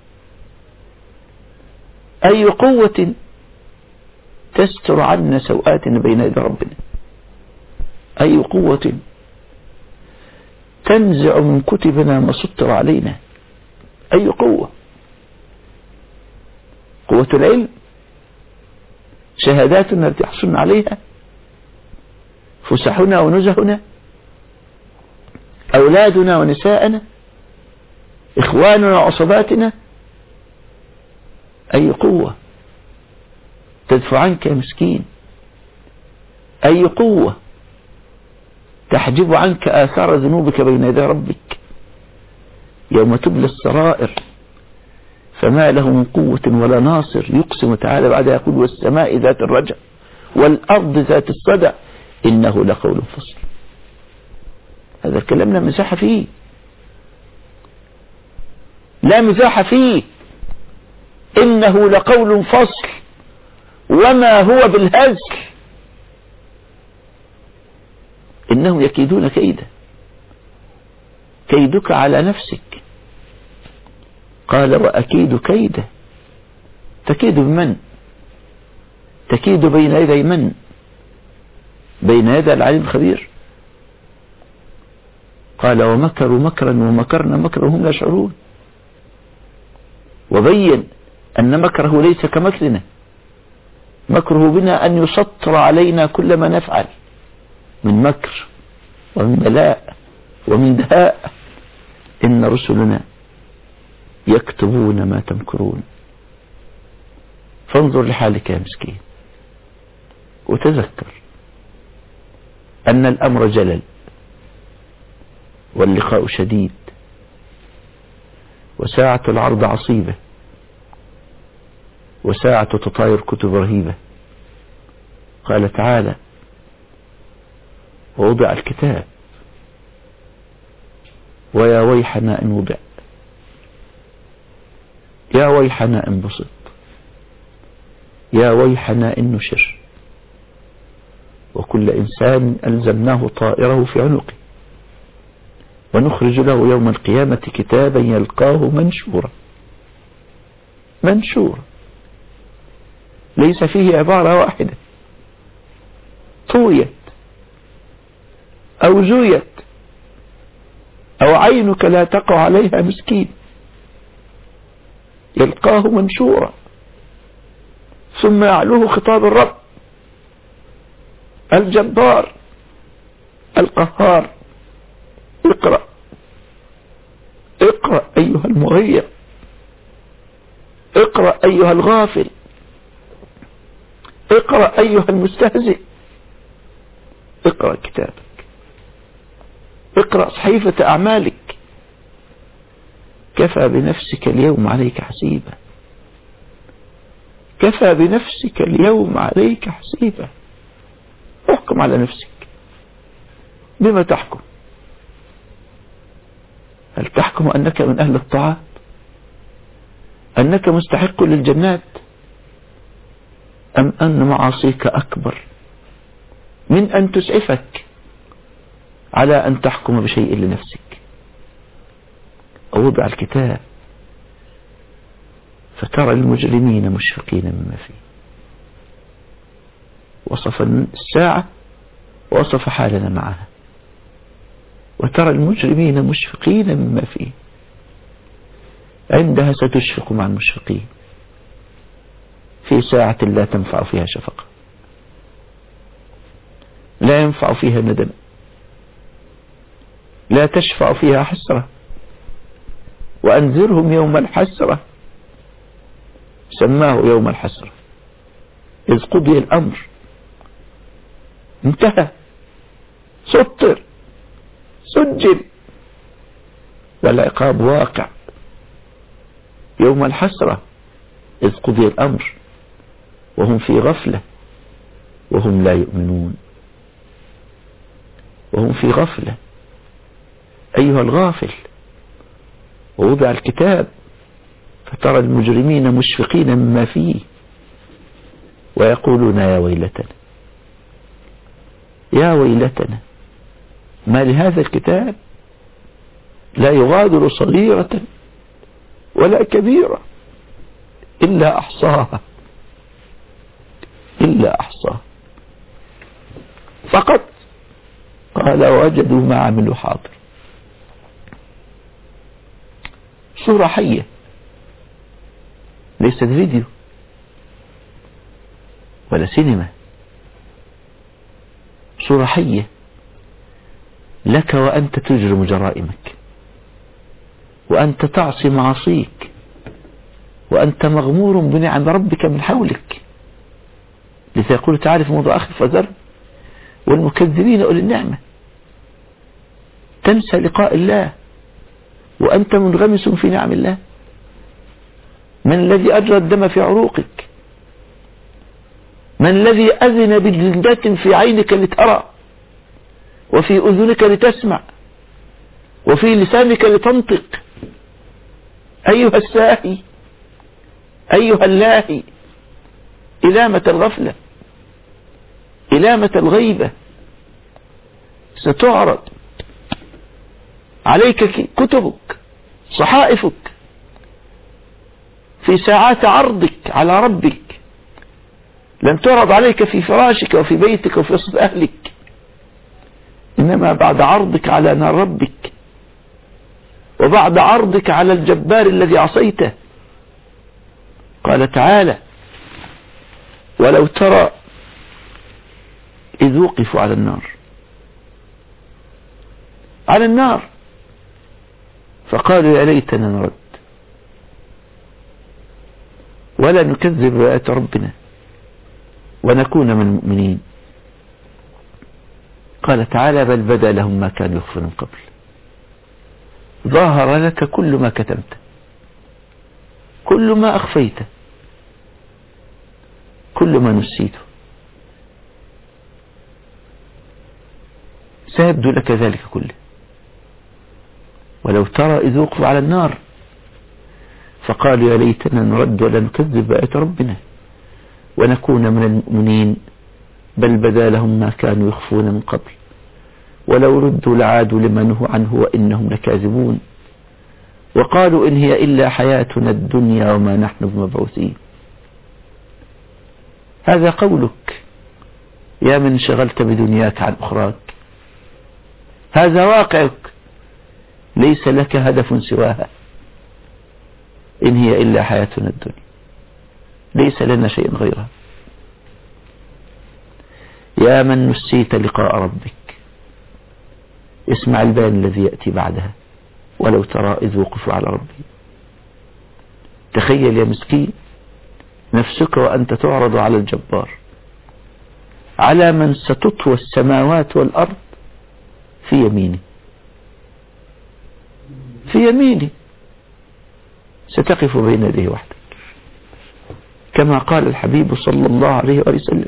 أي قوة تستر عنا سوآتنا بين يدي ربنا؟ أي قوة تنزع من كتبنا ما سطر علينا؟ أي قوة؟ قوة العلم، شهاداتنا التي حصلنا عليها، فسحنا ونزهنا، أولادنا ونساءنا، إخواننا وعصباتنا. أي قوة تدفع عنك يا مسكين؟ أي قوة تحجب عنك آثار ذنوبك بين يدي ربك؟ يوم تبلى السرائر فما له من قوة ولا ناصر. يقسم تعالى بعد يقول: والسماء ذات الرجع والأرض ذات الصدع إنه لقول فصل. هذا الكلام لا مساحة فيه، لا مساحة فيه. إنه لقول فصل وما هو بالهزل. إنهم يكيدون كيدا، كيدك على نفسك. قال وأكيد كيدا. تكيد بمن؟ تكيد بين يدي من؟ بين يدي العليم الخبير. قال ومكروا مكرا ومكرنا مكرا وهم لا يشعرون. وبين أن مكره ليس كمكرنا، مكره بنا أن يسطر علينا كل ما نفعل من مكر ومن بلاء ومن دهاء. إن رسلنا يكتبون ما تمكرون. فانظر لحالك يا مسكين وتذكر أن الأمر جلل واللقاء شديد وساعة العرض عصيبة وساعة تطاير كتب رهيبة. قال تعالى ووضع الكتاب ويا ويحنا إن وضع، يا ويحنا إن بسط، يا ويحنا إن نشر، وكل إنسان ألزمناه طائره في عنقه ونخرج له يوم القيامة كتابا يلقاه منشورا. منشورا ليس فيه عبارة واحدة طويت أو زويت أو عينك لا تقع عليها مسكين. يلقاه منشورا. ثم يعلوه خطاب الرب الجبار القهار. اقرأ اقرأ أيها المغير، اقرأ أيها الغافل، اقرأ أيها المستهزئ، اقرأ كتابك، اقرأ صحيفة أعمالك. كفى بنفسك اليوم عليك حسيبا. كفى بنفسك اليوم عليك حسيبا. احكم على نفسك. بما تحكم؟ هل تحكم أنك من أهل الطاعات، أنك مستحق للجنات، أم أن معاصيك أكبر من أن تسعفك على أن تحكم بشيء لنفسك؟ ووضع الكتاب فترى المجرمين مشفقين مما فيه. وصف الساعة ووصف حالنا معها. وترى المجرمين مشفقين مما فيه. عندها ستشفق مع المشفقين في ساعة لا تنفع فيها شفقة، لا ينفع فيها ندم، لا تشفع فيها حسرة. وأنذرهم يوم الحسرة. سماه يوم الحسرة إذ قضي الأمر، انتهى، سطر، سجل، والعقاب واقع. يوم الحسرة إذ قضي الأمر وهم في غفلة وهم لا يؤمنون. وهم في غفلة أيها الغافل. ووضع الكتاب فترى المجرمين مشفقين مما فيه ويقولون يا ويلتنا يا ويلتنا ما لهذا الكتاب لا يغادر صغيرة ولا كبيرة إلا أحصاها إلا أحصاها. فقط قال وجدوا ما عملوا حاضر. صورة حية ليست فيديو ولا سينما. صورة حية لك وأنت تجرم جرائمك، وأنت تعصي معاصيك، وأنت مغمور بنعم ربك من حولك. لذا يقول تعالى في موضوع آخر فذر والمكذبين أولي النعمة. تنسى لقاء الله وأنت منغمس في نعم الله. من الذي أجرى الدم في عروقك؟ من الذي أذن بجلدات في عينك لترى وفي أذنك لتسمع وفي لسانك لتنطق. أيها الساهي، أيها اللاهي، إلى متى الغفلة؟ إلى متى الغيبة؟ ستعرض عليك كتبك، صحائفك، في ساعات عرضك على ربك. لن تعرض عليك في فراشك وفي بيتك وفي وسط أهلك، إنما بعد عرضك على نار ربك، وبعد عرضك على الجبار الذي عصيته. قال تعالى: ولو ترى إذ وقفوا على النار، على النار، فقالوا يا ليتنا نرد ولا نكذب بآيات ربنا ونكون من المؤمنين. قال تعالى: بل بدا لهم ما كانوا يخفون من قبل، ظهر لك كل ما كتمت، كل ما أخفيت، كل ما نسيته، سيبدو لك ذلك كله. ولو ترى إذ وقفوا على النار فقالوا يا ليتنا نرد ولا نكذب بآيات ربنا ونكون من المؤمنين. بل بدا لهم ما كانوا يخفون من قبل ولو ردوا لعادوا لما نهوا عنه وإنهم لكاذبون. وقالوا إن هي إلا حياتنا الدنيا وما نحن بمبعوثين. هذا قولك يا من انشغلت بدنياك عن أخراك، هذا واقعك، ليس لك هدف سواها. إن هي إلا حياتنا الدنيا، ليس لنا شيء غيرها. يا من نسيت لقاء ربك، اسمع البيان الذي يأتي بعدها: ولو ترى إذ وقفوا على ربهم. تخيل يا مسكين نفسك وأنت تعرض على الجبار، على من ستطوى السماوات والأرض في يمينه، في يمينه ستقف بين يديه وحدك، كما قال الحبيب صلى الله عليه وسلم: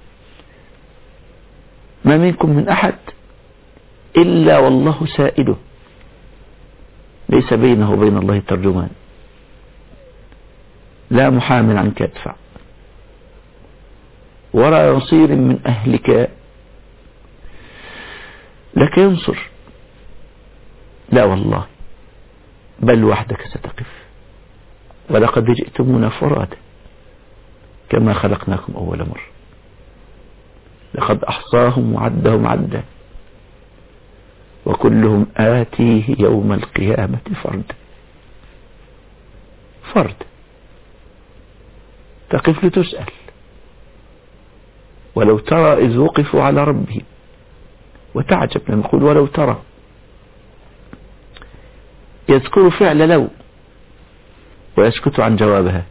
ما منكم من أحد إلا والله سائله، ليس بينه وبين الله ترجمان، لا محامل عنك يدفع، ولا نصير من أهلك لك ينصر، لا والله، بل وحدك ستقف. ولقد جئتمونا فرادا كما خلقناكم أول مرة، لقد أحصاهم وعدهم عدا، وكلهم آتيه يوم القيامة فردا. فرد تقف لتسأل. ولو ترى إذ وقفوا على ربهم. وتعجب لما يقول ولو ترى، يذكر فعل لو ويسكت عن جوابها،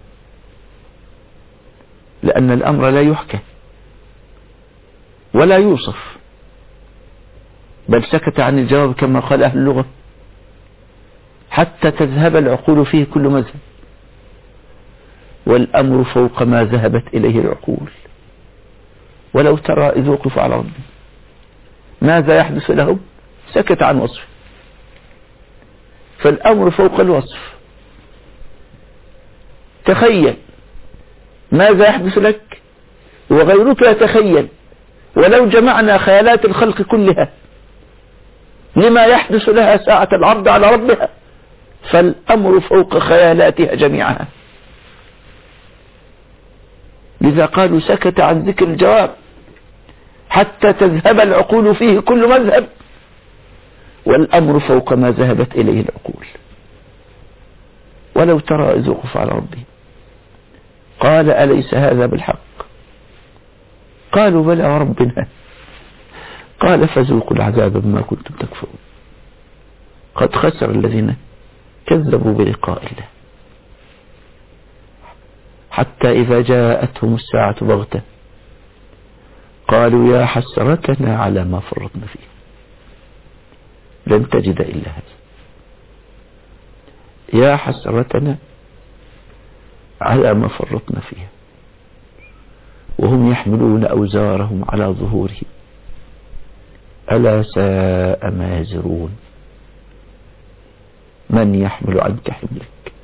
لأن الأمر لا يحكى ولا يوصف، بل سكت عن الجواب كما قال أهل اللغة: حتى تذهب العقول فيه كل مذهب. والأمر فوق ما ذهبت إليه العقول. ولو ترى إذ وقفوا على ربهم، ماذا يحدث لهم؟ سكت عن وصف، فالأمر فوق الوصف. تخيل ماذا يحدث لك وغيرك يتخيل. ولو جمعنا خيالات الخلق كلها لما يحدث لها ساعة العرض على ربها، فالأمر فوق خيالاتها جميعها. لذا قالوا سكت عن ذكر الجواب حتى تذهب العقول فيه كل مذهب، والأمر فوق ما ذهبت إليه العقول. ولو ترى إذ وقفوا على ربهم قال أليس هذا بالحق؟ قالوا بلى وربنا. قال فذوقوا العذاب بما كنتم تكفرون. قد خسر الذين كذبوا بلقاء الله حتى إذا جاءتهم الساعة بغتة قالوا يا حسرتنا على ما فرطنا فيه لن تجد إلا هذا. يا حسرتنا على ما فرطنا فيها وهم يحملون أوزارهم على ظهورهم ألا ساء ما يزرون. من يحمل عنك حملك؟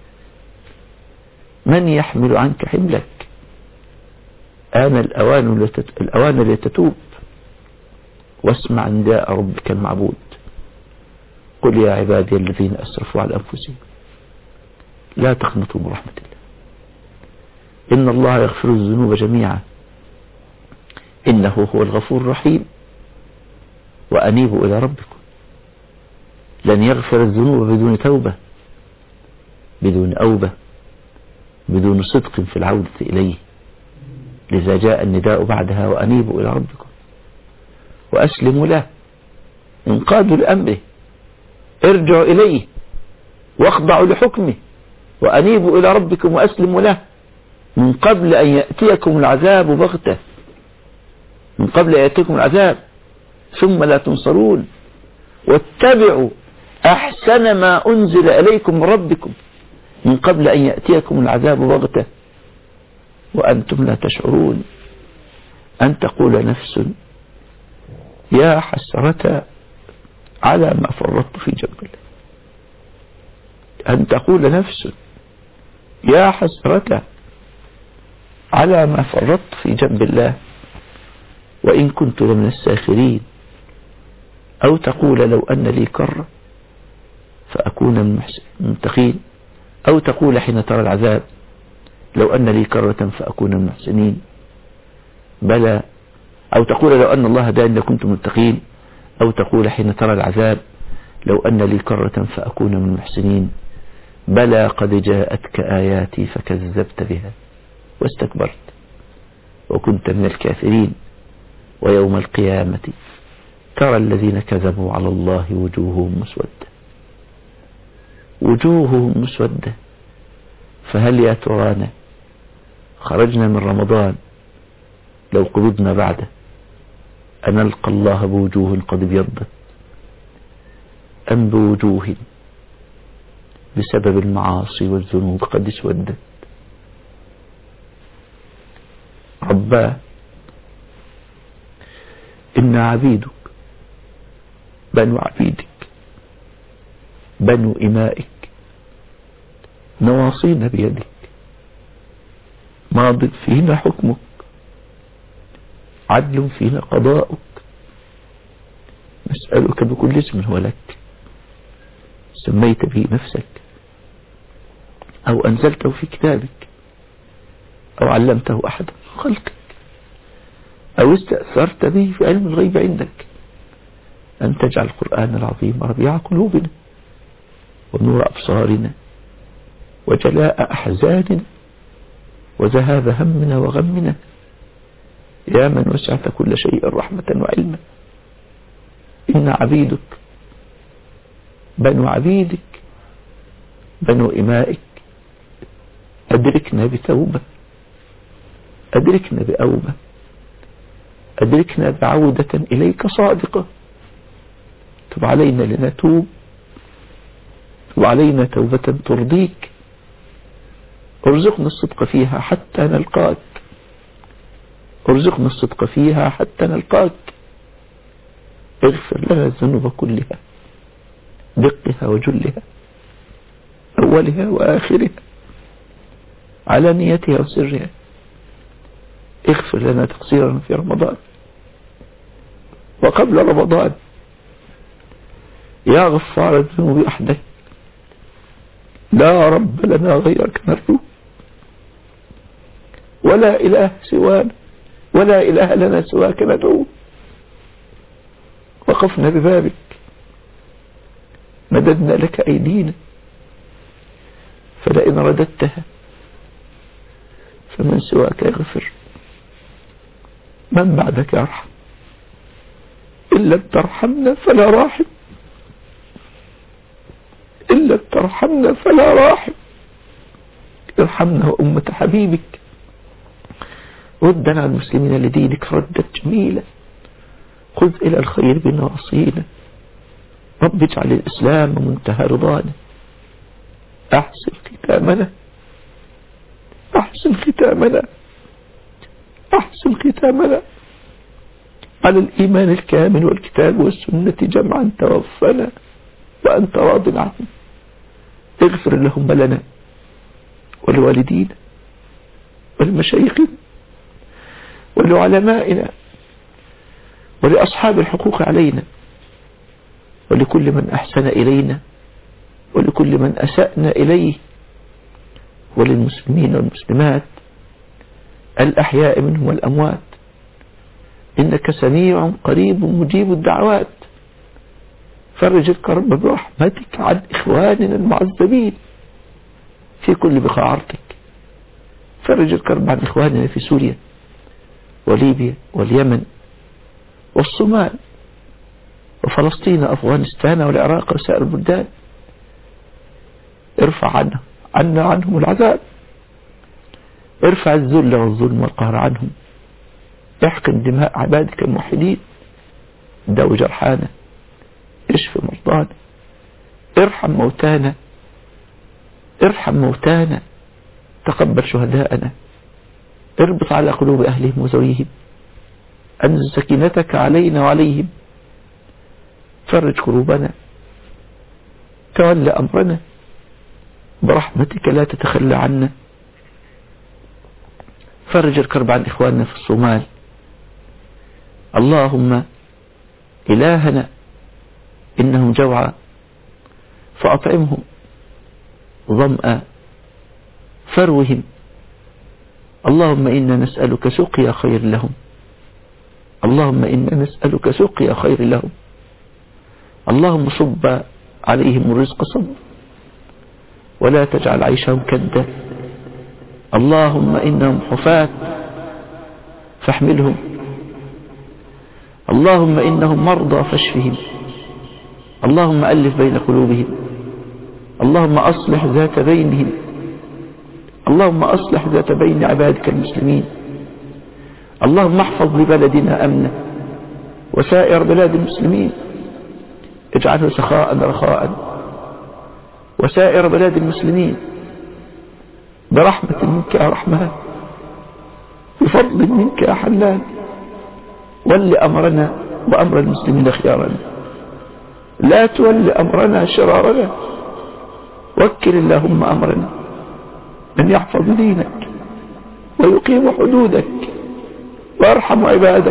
من يحمل عنك حملك؟ آن الأوان لتت... الأوان لتتوب واسمع نداء ربك المعبود. قل يا عبادي الذين أسرفوا على أنفسهم لا تقنطوا من رحمة الله إن الله يغفر الذنوب جميعا إنه هو الغفور الرحيم وأنيبوا إلى ربكم. لن يغفر الذنوب بدون توبة، بدون أوبة، بدون صدق في العودة إليه. لذا جاء النداء بعدها وأنيبوا إلى ربكم وأسلموا له، انقادوا لأمره، ارجعوا إليه واخضعوا لحكمه وأنيبوا إلى ربكم وأسلموا له من قبل أن يأتيكم العذاب بغتة، من قبل أن يأتيكم العذاب ثم لا تنصرون. واتبعوا أحسن ما أنزل إليكم من ربكم من قبل أن يأتيكم العذاب بغتة وأنتم لا تشعرون. أن تقول نفس يا حسرة على ما فرطت في جنب الله. أن تقول نفس يا حسرة على ما فرطت في جنب الله وإن كنت لمن الساخرين. أو تقول لو أن لي كرة فأكون من المتقين. أو تقول حين ترى العذاب لو أن لي كرة فأكون من المحسنين. بلى. أو تقول لو أن الله هداني لكنت متقين. أو تقول حين ترى العذاب لو أن لي كرة فأكون من المحسنين. بلى قد جاءتك آياتي فكذبت بها واستكبرت وكنت من الكافرين. ويوم القيامة ترى الذين كذبوا على الله وجوههم مسودة، وجوههم مسودة. فهل يا ترانا خرجنا من رمضان لو قبضنا بعده أن نلقى الله بوجوه قد ابيضت أم بوجوه بسبب المعاصي والذنوب قد اسودت؟ رباه إن عبيدك بنو عبيدك بنو إمائك نواصينا بيدك ماض فينا حكمك عدل فينا قضاؤك. نسألك بكل اسم هو لك سميت به نفسك أو أنزلته في كتابك أو علمته أحدا من خلقك أو استأثرت به في علم الغيب عندك أن تجعل القرآن العظيم ربيع قلوبنا ونور أبصارنا وجلاء أحزاننا وذهاب همنا وغمنا يا من وسعت كل شيء رحمة وعلما. إن عبيدك بنو عبيدك بنو إمائك أدركنا بتوبة، أدركنا بأوبة، أدركنا بعودة إليك صادقة. تب علينا لنتوب، تب علينا توبة ترضيك. ارزقنا الصدق فيها حتى نلقاك، ارزقنا الصدق فيها حتى نلقاك. اغفر لنا الذنوب كلها دقها وجلها أولها وآخرها علانيتها وسرها. اغفر لنا تقصيرنا في رمضان وقبل رمضان يا غفار الذنوب وحدك لا رب لنا غيرك نرجو ولا إله سوانا ولا إله لنا سواك ندعو. وقفنا ببابك مددنا لك أيدينا فلئن رددتها فمن سواك يغفر من بعدك يرحم إن لم ترحمنا فلا راحم إن لم ترحمنا فلا راحم. ارحمنا وأمة حبيبك ردنا عن المسلمين لدينك ردا جميلا. خذ إلى الخير بناصينا. رب اجعل الإسلام منتهى رضانا. أحسن ختامنا أحسن ختامنا أحسن ختامنا على الإيمان الكامل والكتاب والسنة جمعا توفنا وأنت راض عنه اغفر اللهم لنا ولوالدينا ولمشايخنا ولعلمائنا ولأصحاب الحقوق علينا ولكل من أحسن إلينا ولكل من أسأنا إليه وللمسلمين والمسلمات الأحياء منهم والأموات إنك سميع قريب مجيب الدعوات. فرج الكرب برحمتك عن إخواننا المعذبين في كل بقاع أرضك. فرج الكرب عن إخواننا في سوريا وليبيا واليمن والصومال وفلسطين وأفغانستان والعراق وسائر البلدان. ارفع عنا عنا عنهم العذاب. ارفع الذل والظلم والقهر عنهم. احقن دماء عبادك الموحدين. داو جرحانا. اشف مرضانا. ارحم موتانا. ارحم موتانا. تقبل شهداءنا. اربط على قلوب أهلهم وزويهم. أنزل سكينتك علينا وعليهم. فرج كروبنا. تولى أمرنا. برحمتك لا تتخلى عنا. فرج الكرب عن إخواننا في الصومال. اللهم إلهنا إنهم جوعى فأطعمهم ظمأ فروهم. اللهم إنا نسألك سقيا خير لهم. اللهم إنا نسألك سقيا خير لهم. اللهم صب عليهم الرزق صب ولا تجعل عيشهم كدا. اللهم إنهم حفاة فاحملهم. اللهم إنهم مرضى فاشفهم. اللهم ألف بين قلوبهم. اللهم أصلح ذات بينهم. اللهم أصلح ذات بين عبادك المسلمين. اللهم احفظ لبلدنا أمنا وسائر بلاد المسلمين. اجعله سخاء رخاء وسائر بلاد المسلمين برحمة منك يا رحمن بفضل منك يا حنان. ول أمرنا وأمر المسلمين خيارنا. لا تول أمرنا شرارنا. وكل اللهم أمرنا من يحفظ دينك ويقيم حدودك ويرحم عبادك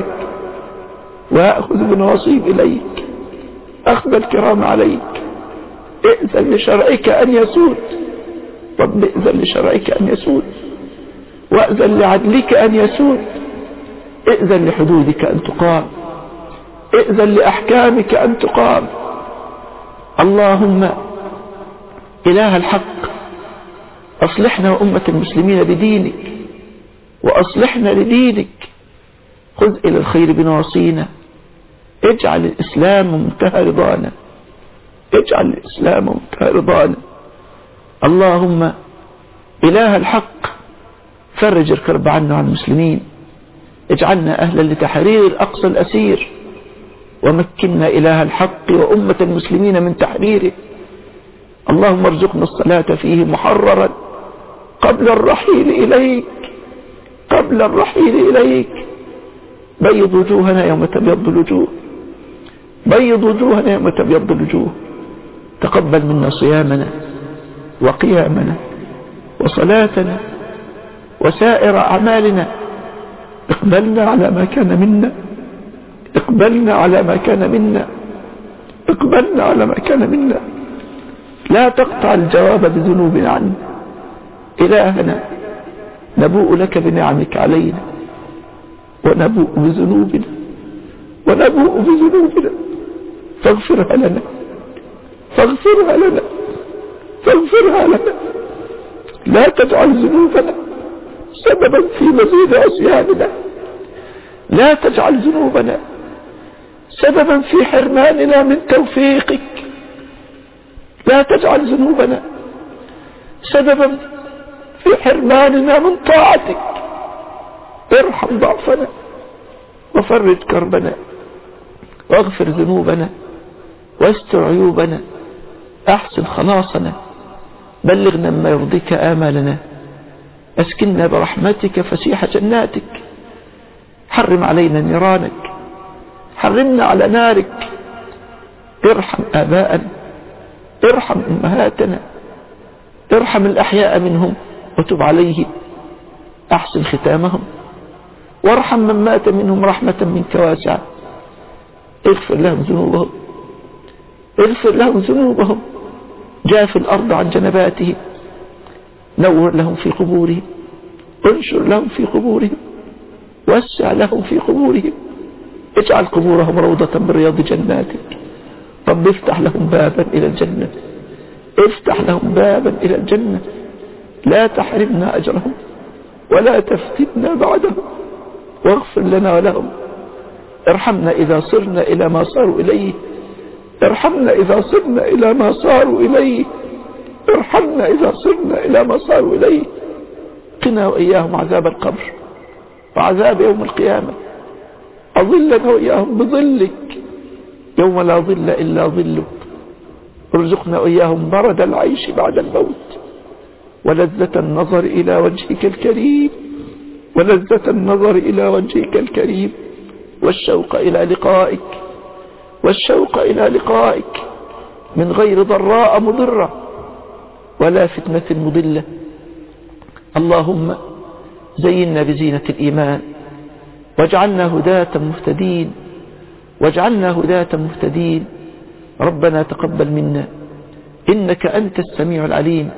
ويأخذ بنواصيب إليك أخذ الكرام عليك. ائذن لشرعك أن يسود. رب ائذن لشرعك أن يسود وأذن لعدلك أن يسود. ائذن لحدودك أن تقام. ائذن لأحكامك أن تقام. اللهم إله الحق أصلحنا وأمة المسلمين بدينك وأصلحنا لدينك. خذ إلى الخير بنواصينا. اجعل الإسلام منتهى رضانا. اجعل الإسلام منتهى رضانا. اللهم إله الحق فرج الكرب عنا وعن المسلمين. اجعلنا أهلا لتحرير أقصى الأسير ومكننا إله الحق وأمة المسلمين من تحريره. اللهم ارزقنا الصلاة فيه محررا قبل الرحيل إليك. قبل الرحيل إليك. بيض وجوهنا يوم تبيض الوجوه. بيض وجوهنا يوم تبيض الوجوه. تقبل منا صيامنا وقيامنا وصلاتنا وسائر أعمالنا. اقبلنا على ما كان منا. اقبلنا على ما كان منا. اقبلنا على ما كان منا. لا تقطع الجواب بذنوبنا عنه. إلهنا نبوء لك بنعمك علينا ونبوء بذنوبنا ونبوء بذنوبنا فاغفرها لنا. فاغفرها لنا. فاغفرها لنا. لا تجعل ذنوبنا سببا في مزيد عصياننا. لا تجعل ذنوبنا سببا في حرماننا من توفيقك. لا تجعل ذنوبنا سببا في حرماننا من طاعتك. ارحم ضعفنا وفرج كربنا واغفر ذنوبنا واستر عيوبنا. احسن خلاصنا. بلغنا ما يرضيك آمالنا. اسكننا برحمتك فسيح جناتك. حرم علينا نيرانك. حرمنا على نارك. ارحم آباءنا. ارحم أمهاتنا. ارحم الأحياء منهم وتب عليهم، أحسن ختامهم، وارحم من مات منهم رحمة منك واسعة، اغفر لهم ذنوبهم، اغفر لهم ذنوبهم، جاف الأرض عن جنباتهم، نور لهم في قبورهم، انشر لهم في قبورهم، وسع لهم في قبورهم، اجعل قبورهم روضة من رياض جناتك. رب افتح لهم بابا إلى الجنة، افتح لهم بابا إلى الجنة، لا تحرمنا أجرهم ولا تفتنا بعدهم، واغفر لنا ولهم. ارحمنا إذا صرنا إلى ما صاروا إليه، ارحمنا إذا صرنا إلى ما صاروا إليه، ارحمنا إذا صرنا إلى ما صاروا إليه. قنا وإياهم عذاب القبر وعذاب يوم القيامة، أظلنا وإياهم بظلك يوم لا ظل إلا ظلك. ارزقنا وإياهم برد العيش بعد الموت، ولذة النظر إلى وجهك الكريم، ولذة النظر إلى وجهك الكريم، والشوق إلى لقائك، والشوق إلى لقائك من غير ضراء مضرة ولا فتنة مضلة. اللهم زينا بزينة الإيمان، واجعلنا هداة مهتدين، واجعلنا هداة مهتدين. ربنا تقبل منا إنك أنت السميع العليم.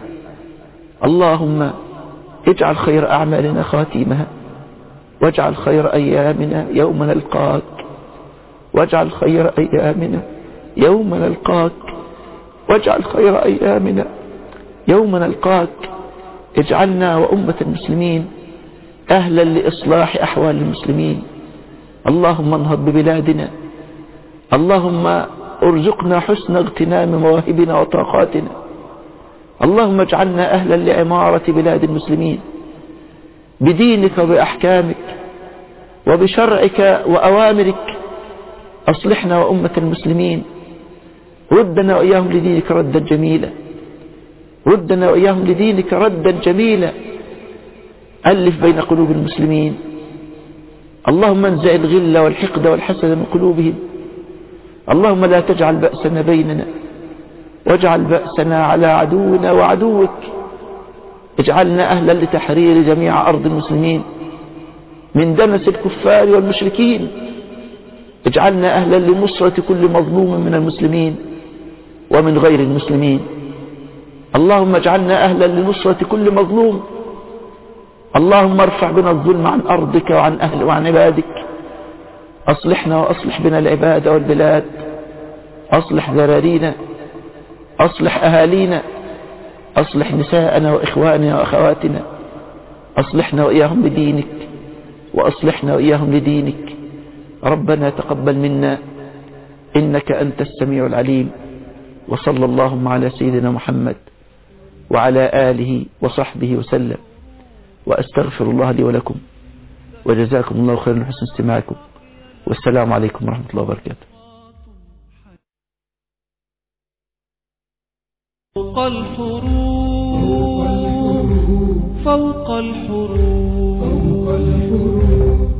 اللهم اجعل خير أعمالنا خاتمها، واجعل خير أيامنا يوم نلقاك، واجعل خير أيامنا يوم نلقاك، واجعل خير أيامنا يوم نلقاك. اجعلنا وأمة المسلمين أهلا لإصلاح أحوال المسلمين. اللهم انهض ببلادنا، اللهم ارزقنا حسن اغتنام مواهبنا وطاقاتنا. اللهم اجعلنا أهلا لعمارة بلاد المسلمين بدينك وبأحكامك وبشرعك وأوامرك. أصلحنا وأمة المسلمين، ردنا وإياهم لدينك ردا جميلا، ردنا وإياهم لدينك ردا جميلا. ألف بين قلوب المسلمين. اللهم انزع الغل والحقد والحسد من قلوبهم. اللهم لا تجعل بأسنا بيننا، واجعل بأسنا على عدونا وعدوك. اجعلنا أهلا لتحرير جميع أرض المسلمين من دنس الكفار والمشركين. اجعلنا أهلا لنصرة كل مظلوم من المسلمين ومن غير المسلمين. اللهم اجعلنا أهلا لنصرة كل مظلوم. اللهم ارفع بنا الظلم عن أرضك وعن أهل وعن عبادك. أصلحنا وأصلح بنا العباد والبلاد، أصلح ذرارينا، أصلح أهالينا، أصلح نساءنا وإخواننا وأخواتنا. أصلحنا وإياهم بدينك، وأصلحنا وإياهم لدينك. ربنا تقبل منا إنك أنت السميع العليم. وصلى اللهم على سيدنا محمد وعلى آله وصحبه وسلم. وأستغفر الله لي ولكم، وجزاكم الله خيرا لحسن استماعكم، والسلام عليكم ورحمة الله وبركاته. فوق الحروف، فوق الحروف.